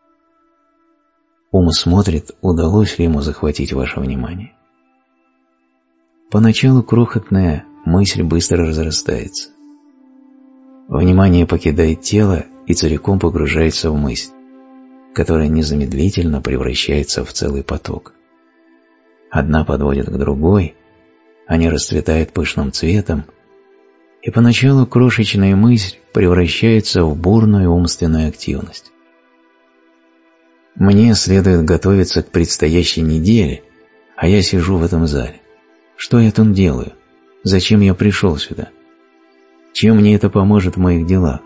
Ум смотрит, удалось ли ему захватить ваше внимание. Поначалу крохотная мысль быстро разрастается. Внимание покидает тело и целиком погружается в мысль, которая незамедлительно превращается в целый поток. Одна подводит к другой, они расцветают пышным цветом, и поначалу крошечная мысль превращается в бурную умственную активность. Мне следует готовиться к предстоящей неделе, а я сижу в этом зале. Что я тут делаю? Зачем я пришел сюда? Чем мне это поможет в моих делах?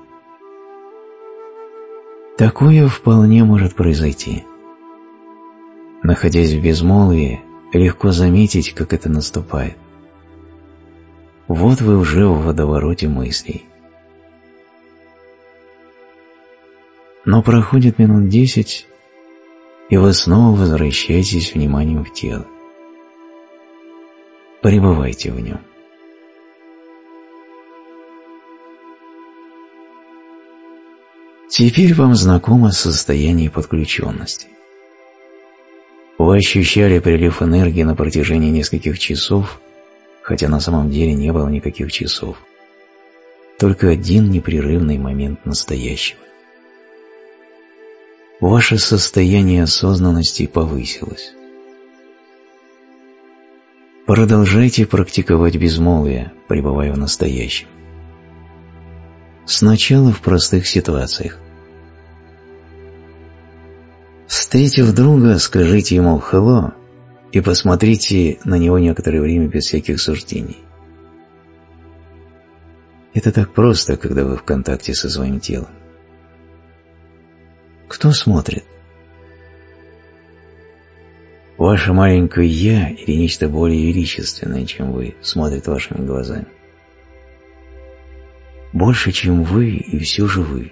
Такое вполне может произойти. Находясь в безмолвии, легко заметить, как это наступает. Вот вы уже в водовороте мыслей. Но проходит минут 10, и вы снова возвращаетесь вниманием в тело. Пребывайте в нем. Теперь вам знакомо состояние подключенности. Вы ощущали прилив энергии на протяжении нескольких часов, хотя на самом деле не было никаких часов. Только один непрерывный момент настоящего. Ваше состояние осознанности повысилось. Продолжайте практиковать безмолвие, пребывая в настоящем. Сначала в простых ситуациях. Встретив друга, скажите ему «hello» и посмотрите на него некоторое время без всяких суждений. Это так просто, когда вы в контакте со своим телом. Кто смотрит? Ваше маленькое «я» или нечто более величественное, чем вы, смотрит вашими глазами. Больше, чем вы, и все же вы.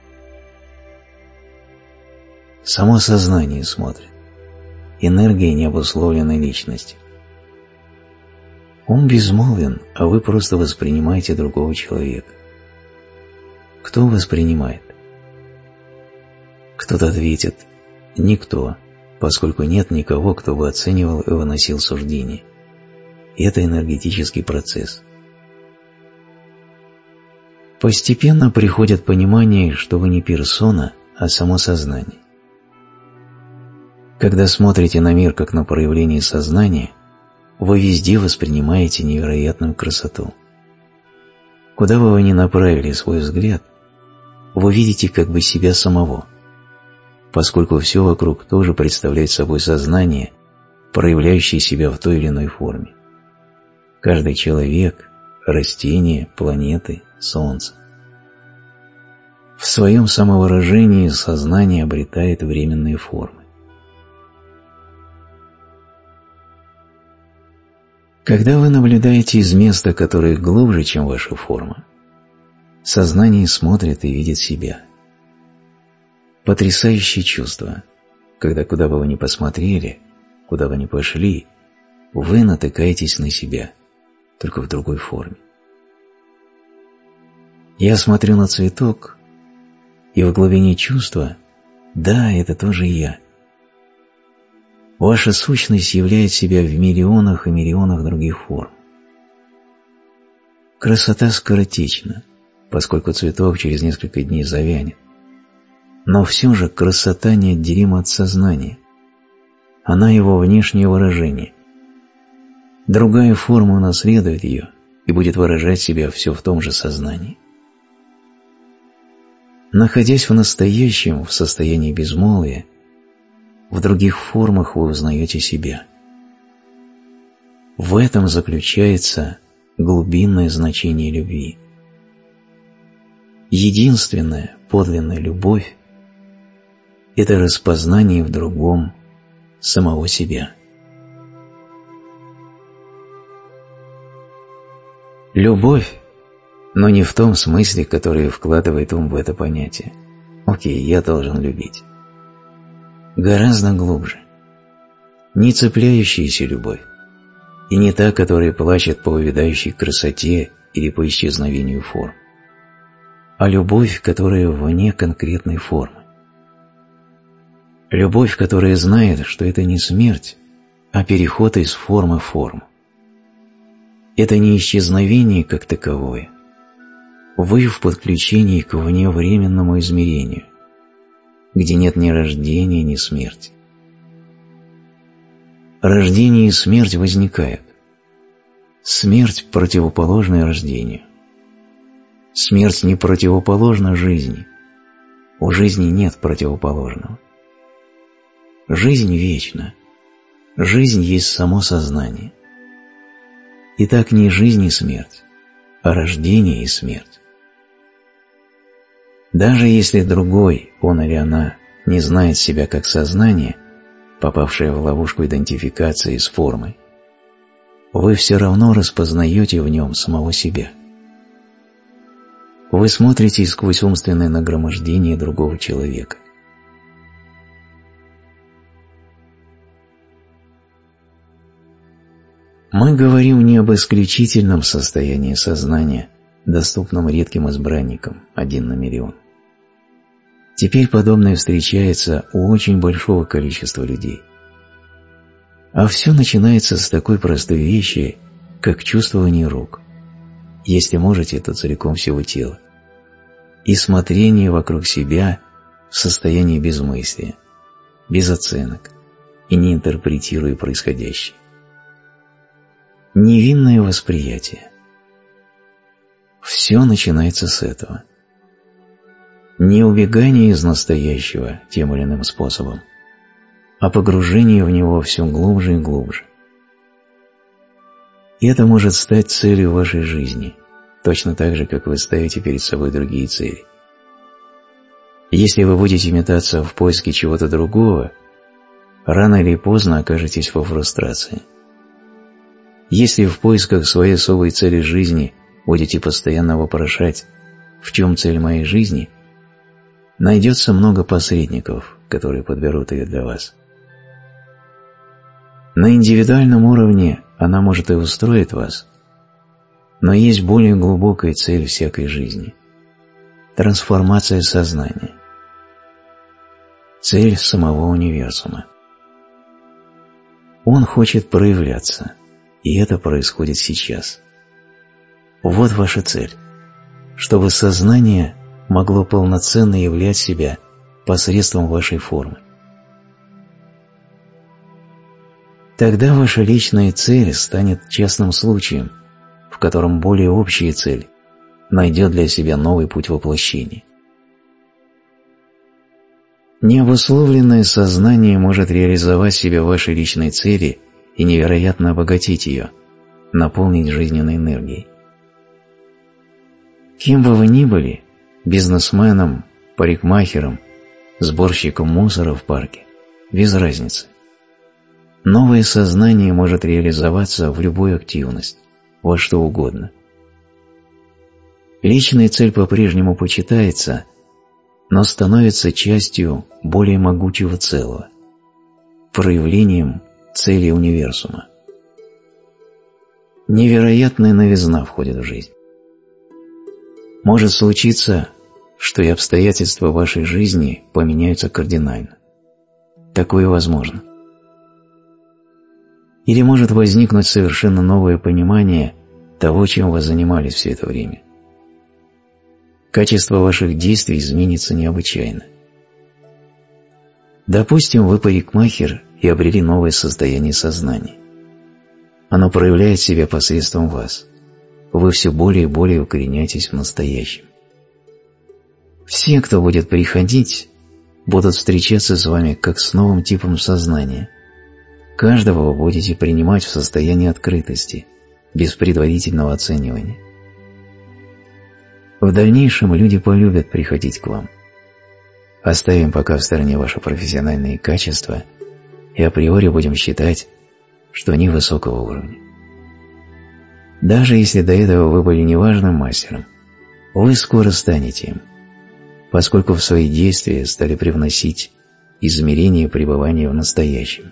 Само сознание смотрит. Энергия необусловленной личности. Ум безмолвен, а вы просто воспринимаете другого человека. Кто воспринимает? Кто-то ответит «никто», поскольку нет никого, кто бы оценивал и выносил суждение. Это энергетический процесс. Постепенно приходит понимание, что вы не персона, а само сознание. Когда смотрите на мир как на проявление сознания, вы везде воспринимаете невероятную красоту. Куда бы вы ни направили свой взгляд, вы видите как бы себя самого, поскольку все вокруг тоже представляет собой сознание, проявляющее себя в той или иной форме. Каждый человек, растения, планеты, солнце. В своем самовыражении сознание обретает временные формы. Когда вы наблюдаете из места, которое глубже, чем ваша форма, сознание смотрит и видит себя. Потрясающее чувство, когда куда бы вы ни посмотрели, куда бы ни пошли, вы натыкаетесь на себя, только в другой форме. Я смотрю на цветок, и в глубине чувства, да, это тоже я. Ваша сущность являет себя в миллионах и миллионах других форм. Красота скоротечна, поскольку цветок через несколько дней завянет. Но все же красота неотделима от сознания. Она его внешнее выражение. Другая форма унаследует ее и будет выражать себя все в том же сознании. Находясь в настоящем, в состоянии безмолвия, в других формах вы узнаете себя. В этом заключается глубинное значение любви. Единственная подлинная любовь – это распознание в другом самого себя. Любовь, но не в том смысле, который вкладывает ум в это понятие. Окей, я должен любить. Гораздо глубже. Не цепляющаяся любовь, и не та, которая плачет по увядающей красоте или по исчезновению форм, а любовь, которая вне конкретной формы. Любовь, которая знает, что это не смерть, а переход из формы в форму. Это не исчезновение как таковое. Вы в подключении к вневременному измерению, где нет ни рождения, ни смерти. Рождение и смерть возникают. Смерть противоположна рождению. Смерть не противоположна жизни. У жизни нет противоположного. Жизнь вечна. Жизнь есть само сознание. Итак, не жизнь и смерть, а рождение и смерть. Даже если другой, он или она, не знает себя как сознание, попавшее в ловушку идентификации с формой, вы все равно распознаете в нем самого себя. Вы смотрите сквозь умственное нагромождение другого человека. Мы говорим не об исключительном состоянии сознания, доступном редким избранникам, 1 на миллион. Теперь подобное встречается у очень большого количества людей. А все начинается с такой простой вещи, как чувствование рук, если можете, то целиком всего тела, и смотрение вокруг себя в состоянии безмыслия, без оценок и не интерпретируя происходящее. Невинное восприятие. Все начинается с этого. Не убегание из настоящего тем или иным способом, а погружение в него все глубже и глубже. И это может стать целью вашей жизни, точно так же, как вы ставите перед собой другие цели. Если вы будете метаться в поиске чего-то другого, рано или поздно окажетесь во фрустрации. Если в поисках своей особой цели жизни будете постоянно вопрошать «в чем цель моей жизни?», найдется много посредников, которые подберут ее для вас. На индивидуальном уровне она может и устроит вас, но есть более глубокая цель всякой жизни – трансформация сознания, цель самого универсума. Он хочет проявляться, и это происходит сейчас. Вот ваша цель, чтобы сознание могло полноценно являть себя посредством вашей формы. Тогда ваша личная цель станет частным случаем, в котором более общая цель найдет для себя новый путь воплощения. Необусловленное сознание может реализовать себя в вашей личной цели и невероятно обогатить ее, наполнить жизненной энергией. Кем бы вы ни были, бизнесменом, парикмахером, сборщиком мусора в парке, без разницы. Новое сознание может реализоваться в любую активность, во что угодно. Личная цель по-прежнему почитается, но становится частью более могучего целого, проявлением цели универсума. Невероятная новизна входит в жизнь. Может случиться, что и обстоятельства вашей жизни поменяются кардинально. Такое возможно. Или может возникнуть совершенно новое понимание того, чем вы занимались все это время. Качество ваших действий изменится необычайно. Допустим, вы парикмахер и обрели новое состояние сознания. Оно проявляет себя посредством вас. Вы все более и более укореняетесь в настоящем. Все, кто будет приходить, будут встречаться с вами как с новым типом сознания. Каждого вы будете принимать в состоянии открытости, без предварительного оценивания. В дальнейшем люди полюбят приходить к вам. Оставим пока в стороне ваши профессиональные качества и априори будем считать, что они высокого уровня. Даже если до этого вы были неважным мастером, вы скоро станете им, поскольку в свои действия стали привносить измерение пребывания в настоящем.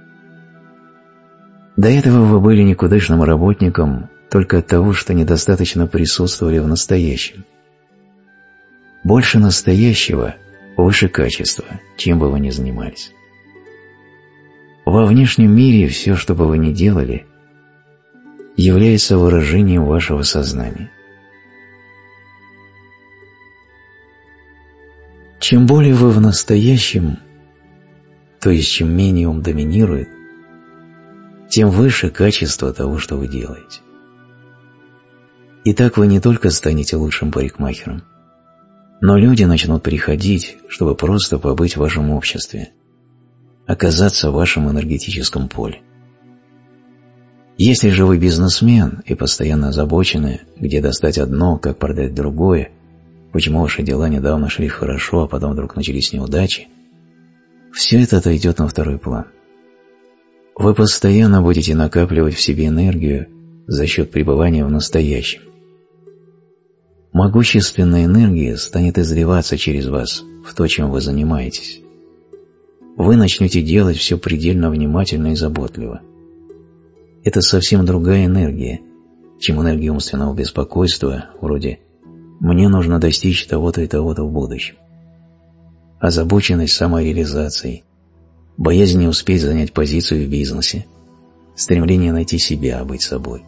До этого вы были никудышным работником только от того, что недостаточно присутствовали в настоящем. Больше настоящего, выше качества, чем бы вы ни занимались. Во внешнем мире все, что бы вы ни делали, является выражением вашего сознания. Чем более вы в настоящем, то есть чем менее ум доминирует, тем выше качество того, что вы делаете. И так вы не только станете лучшим парикмахером, но люди начнут приходить, чтобы просто побыть в вашем обществе, оказаться в вашем энергетическом поле. Если же вы бизнесмен и постоянно озабочены, где достать одно, как продать другое, почему ваши дела недавно шли хорошо, а потом вдруг начались неудачи, все это отойдет на второй план. Вы постоянно будете накапливать в себе энергию за счет пребывания в настоящем. Могущественная энергия станет изливаться через вас в то, чем вы занимаетесь. Вы начнете делать все предельно внимательно и заботливо. Это совсем другая энергия, чем энергия умственного беспокойства, вроде «мне нужно достичь того-то и того-то в будущем». Озабоченность самореализацией, боязнь не успеть занять позицию в бизнесе, стремление найти себя, быть собой.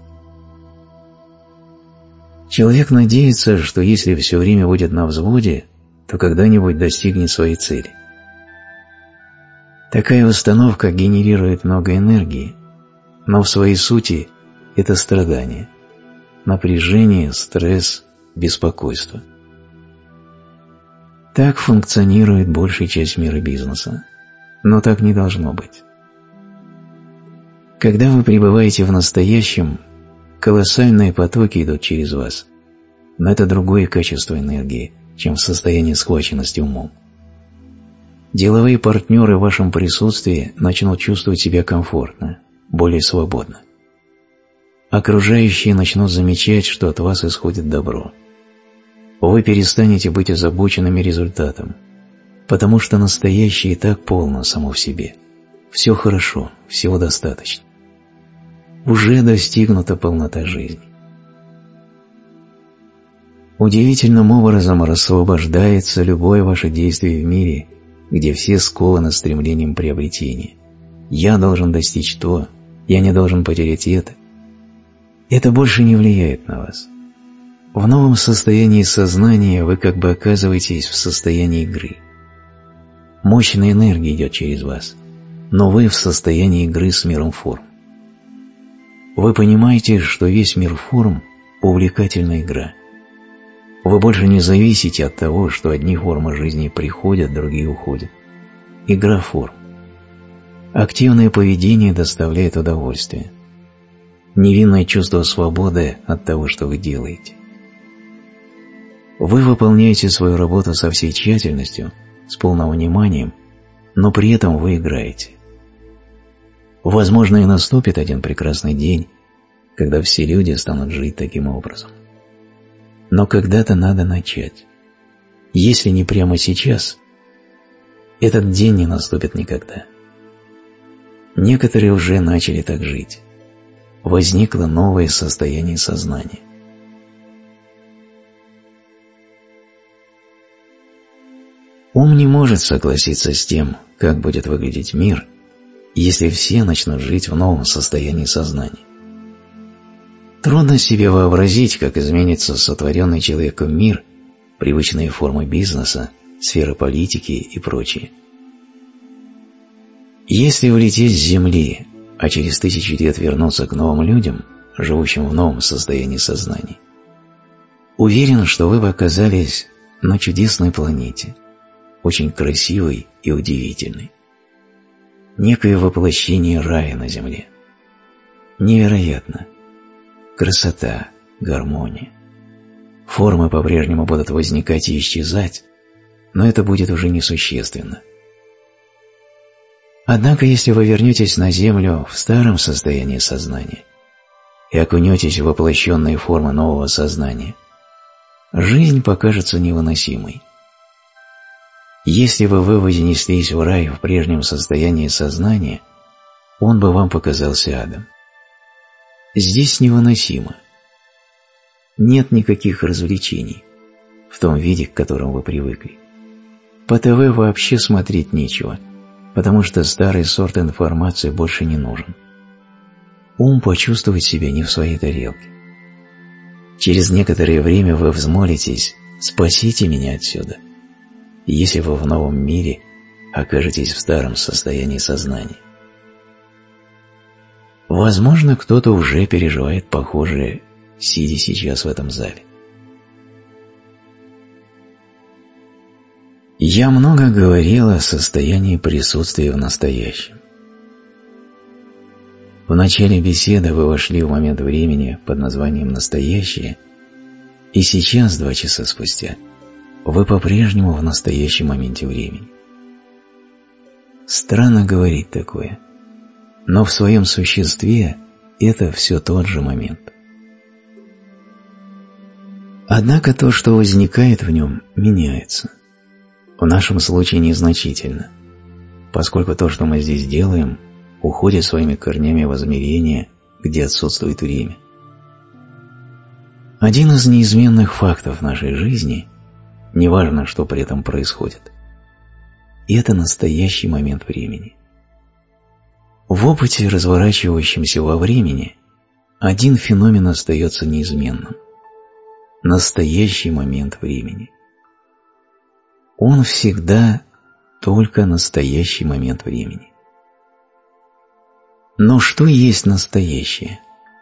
Человек надеется, что если все время будет на взводе, то когда-нибудь достигнет своей цели. Такая установка генерирует много энергии, но в своей сути это страдание, напряжение, стресс, беспокойство. Так функционирует большая часть мира бизнеса, но так не должно быть. Когда вы пребываете в настоящем, колоссальные потоки идут через вас, но это другое качество энергии, чем в состоянии схваченности умом. Деловые партнеры в вашем присутствии начнут чувствовать себя комфортно, более свободно. Окружающие начнут замечать, что от вас исходит добро. Вы перестанете быть озабоченными результатом, потому что настоящее и так полно само в себе. Все хорошо, всего достаточно. Уже достигнута полнота жизни. Удивительным образом освобождается любое ваше действие в мире, где все скованы стремлением приобретения. Я должен достичь то, я не должен потерять это. Это больше не влияет на вас. В новом состоянии сознания вы как бы оказываетесь в состоянии игры. Мощная энергия идет через вас, но вы в состоянии игры с миром форм. Вы понимаете, что весь мир форм – увлекательная игра. Вы больше не зависите от того, что одни формы жизни приходят, другие уходят. Игра форм. Активное поведение доставляет удовольствие. Невинное чувство свободы от того, что вы делаете. Вы выполняете свою работу со всей тщательностью, с полным вниманием, но при этом вы играете. Возможно, и наступит один прекрасный день, когда все люди станут жить таким образом. Но когда-то надо начать. Если не прямо сейчас, этот день не наступит никогда. Некоторые уже начали так жить. Возникло новое состояние сознания. Ум не может согласиться с тем, как будет выглядеть мир, если все начнут жить в новом состоянии сознания. Трудно себе вообразить, как изменится сотворенный человеком мир, привычные формы бизнеса, сфера политики и прочее. Если улететь с Земли, а через 1000 лет вернуться к новым людям, живущим в новом состоянии сознания, уверен, что вы бы оказались на чудесной планете, очень красивой и удивительной. Некое воплощение рая на Земле. Невероятно. Красота, гармония. Формы по-прежнему будут возникать и исчезать, но это будет уже несущественно. Однако, если вы вернетесь на Землю в старом состоянии сознания и окунетесь в воплощенные формы нового сознания, жизнь покажется невыносимой. Если бы вы вознеслись в рай в прежнем состоянии сознания, он бы вам показался адом. Здесь невыносимо. Нет никаких развлечений в том виде, к которому вы привыкли. По ТВ вообще смотреть нечего, потому что старый сорт информации больше не нужен. Ум почувствует себя не в своей тарелке. Через некоторое время вы взмолитесь: «Спасите меня отсюда», если вы в новом мире окажетесь в старом состоянии сознания. Возможно, кто-то уже переживает похожее, сидя сейчас в этом зале. Я много говорил о состоянии присутствия в настоящем. В начале беседы вы вошли в момент времени под названием «настоящее», и сейчас, 2 часа спустя, вы по-прежнему в настоящем моменте времени. Странно говорить такое, но в своем существе это все тот же момент. Однако то, что возникает в нем, меняется. В нашем случае незначительно, поскольку то, что мы здесь делаем, уходит своими корнями в измерение, где отсутствует время. Один из неизменных фактов нашей жизни, неважно, что при этом происходит, это настоящий момент времени. В опыте, разворачивающемся во времени, один феномен остается неизменным – настоящий момент времени. Он всегда только настоящий момент времени. Но что есть настоящее?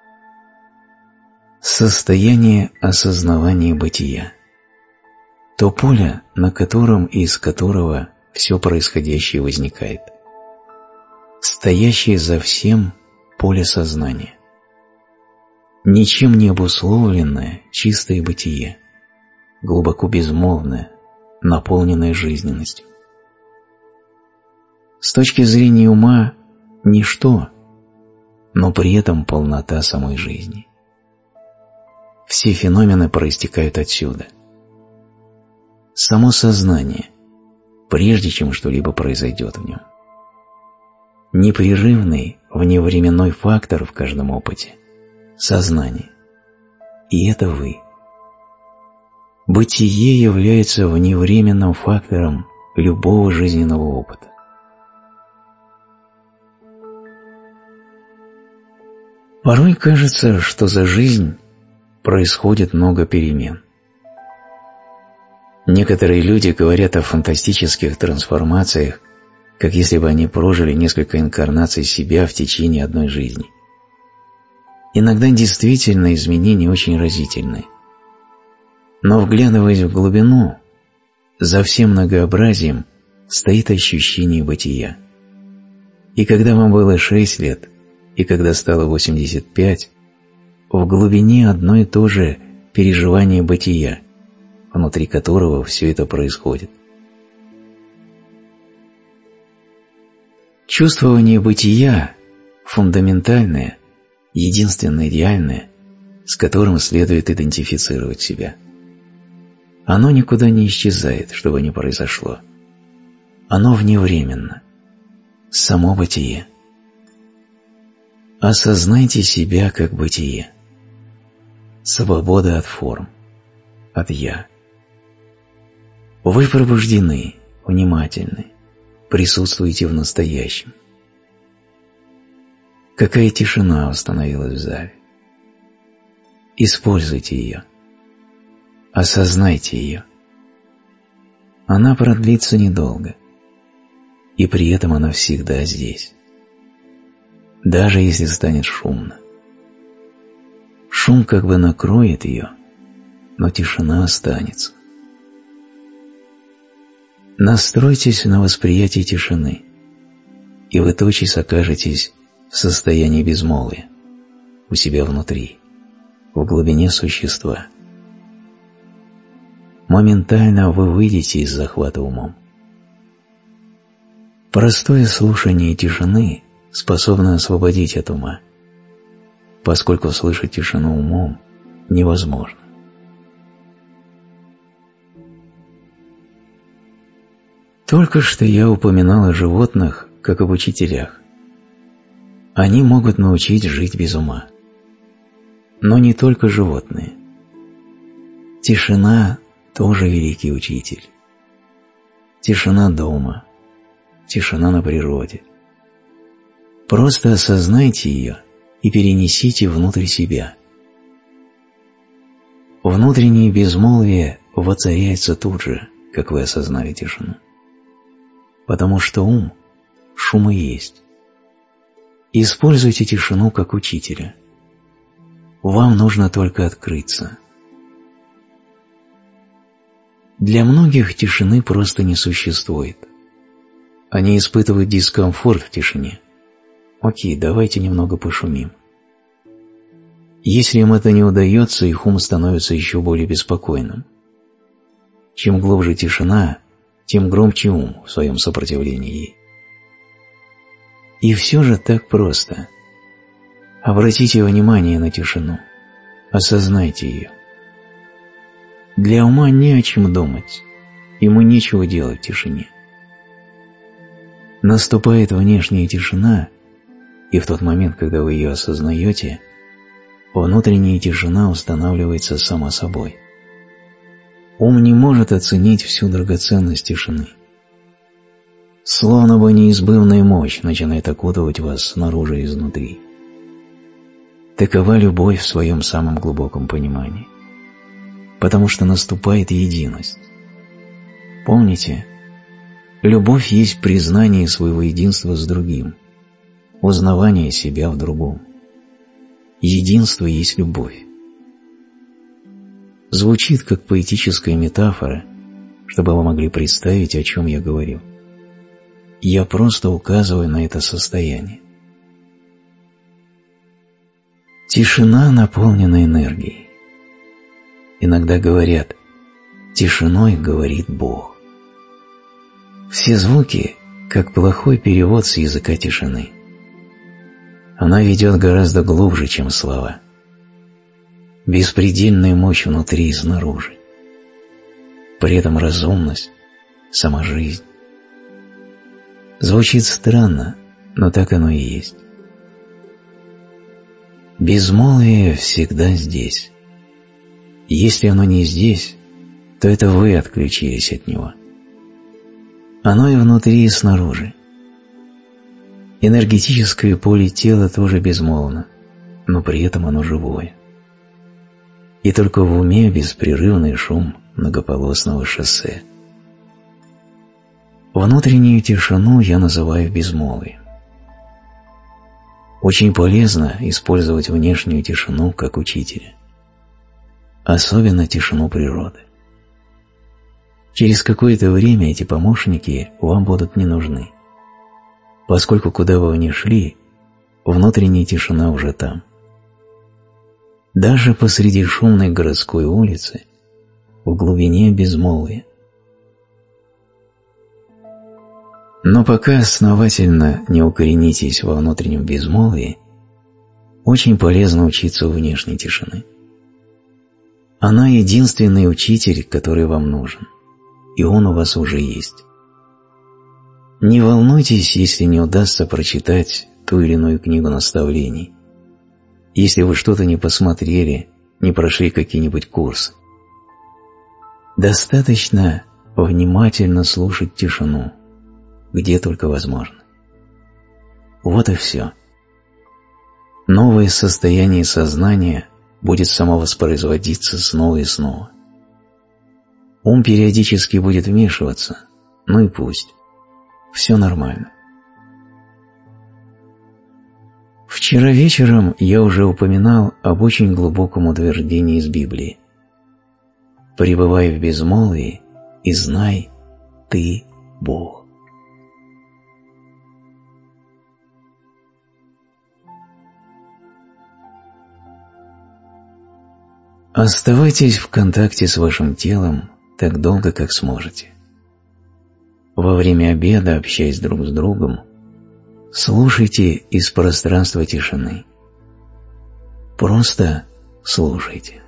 Состояние осознавания бытия. То поле, на котором и из которого все происходящее возникает. Стоящее за всем поле сознания. Ничем не обусловленное чистое бытие, глубоко безмолвное, наполненное жизненностью. С точки зрения ума – ничто, но при этом полнота самой жизни. Все феномены проистекают отсюда. Само сознание, прежде чем что-либо произойдет в нем. Непрерывный, вневременной фактор в каждом опыте – сознание. И это вы. Бытие является вневременным фактором любого жизненного опыта. Порой кажется, что за жизнь происходит много перемен. Некоторые люди говорят о фантастических трансформациях, как если бы они прожили несколько инкарнаций себя в течение одной жизни. Иногда действительно изменения очень разительны. Но вглядываясь в глубину, за всем многообразием стоит ощущение бытия. И когда вам было 6 лет, и когда стало 85, в глубине одно и то же переживание бытия, внутри которого все это происходит. Чувствование бытия – фундаментальное, единственное реальное, с которым следует идентифицировать себя. Оно никуда не исчезает, что бы ни произошло. Оно вневременно. Само бытие. Осознайте себя как бытие. Свобода от форм, от «я». Вы пробуждены, внимательны, присутствуете в настоящем. Какая тишина установилась в зале. Используйте ее. Осознайте ее. Она продлится недолго, и при этом она всегда здесь. Даже если станет шумно. Шум как бы накроет ее, но тишина останется. Настройтесь на восприятие тишины, и вы тотчас окажетесь в состоянии безмолвия, у себя внутри, в глубине существа. Моментально вы выйдете из захвата умом. Простое слушание тишины способно освободить от ума, поскольку слышать тишину умом невозможно. Только что я упоминал о животных, как об учителях. Они могут научить жить без ума. Но не только животные. Тишина тоже великий учитель. Тишина дома, тишина на природе. Просто осознайте ее и перенесите внутрь себя. Внутреннее безмолвие воцаряется тут же, как вы осознали тишину. Потому что ум – шум и есть. Используйте тишину как учителя. Вам нужно только открыться. Для многих тишины просто не существует. Они испытывают дискомфорт в тишине. Окей, давайте немного пошумим. Если им это не удается, их ум становится еще более беспокойным. Чем глубже тишина, тем громче ум в своем сопротивлении ей. И все же так просто. Обратите внимание на тишину, осознайте ее. Для ума не о чем думать, ему нечего делать в тишине. Наступает внешняя тишина, и в тот момент, когда вы ее осознаете, внутренняя тишина устанавливается сама собой. Ум не может оценить всю драгоценность тишины. Словно бы неизбывная мощь начинает окутывать вас снаружи и изнутри. Такова любовь в своем самом глубоком понимании, потому что наступает единость. Помните, любовь есть признание своего единства с другим, узнавание себя в другом. Единство есть любовь. Звучит как поэтическая метафора, чтобы вы могли представить, о чем я говорю. Я просто указываю на это состояние. Тишина наполнена энергией. Иногда говорят: тишиной говорит Бог. Все звуки как плохой перевод с языка тишины. Она ведет гораздо глубже, чем слова. Беспредельная мощь внутри и снаружи. При этом разумность, сама жизнь. Звучит странно, но так оно и есть. Безмолвие всегда здесь. Если оно не здесь, то это вы отключились от него. Оно и внутри, и снаружи. Энергетическое поле тела тоже безмолвно, но при этом оно живое. И только в уме беспрерывный шум многополосного шоссе. Внутреннюю тишину я называю безмолвием. Очень полезно использовать внешнюю тишину как учителя. Особенно тишину природы. Через какое-то время эти помощники вам будут не нужны, поскольку куда бы вы ни шли, внутренняя тишина уже там. Даже посреди шумной городской улицы, в глубине безмолвия. Но пока основательно не укоренитесь во внутреннем безмолвии, очень полезно учиться у внешней тишины. Она единственный учитель, который вам нужен, и он у вас уже есть. Не волнуйтесь, если не удастся прочитать ту или иную книгу наставлений, если вы что-то не посмотрели, не прошли какие-нибудь курсы. Достаточно внимательно слушать тишину, где только возможно. Вот и все. Новое состояние сознания будет самовоспроизводиться снова и снова. Ум периодически будет вмешиваться, ну и пусть. Все нормально. Вчера вечером я уже упоминал об очень глубоком утверждении из Библии. «Пребывай в безмолвии и знай, ты Бог». Оставайтесь в контакте с вашим телом так долго, как сможете. Во время обеда, общаясь друг с другом, слушайте из пространства тишины. Просто слушайте.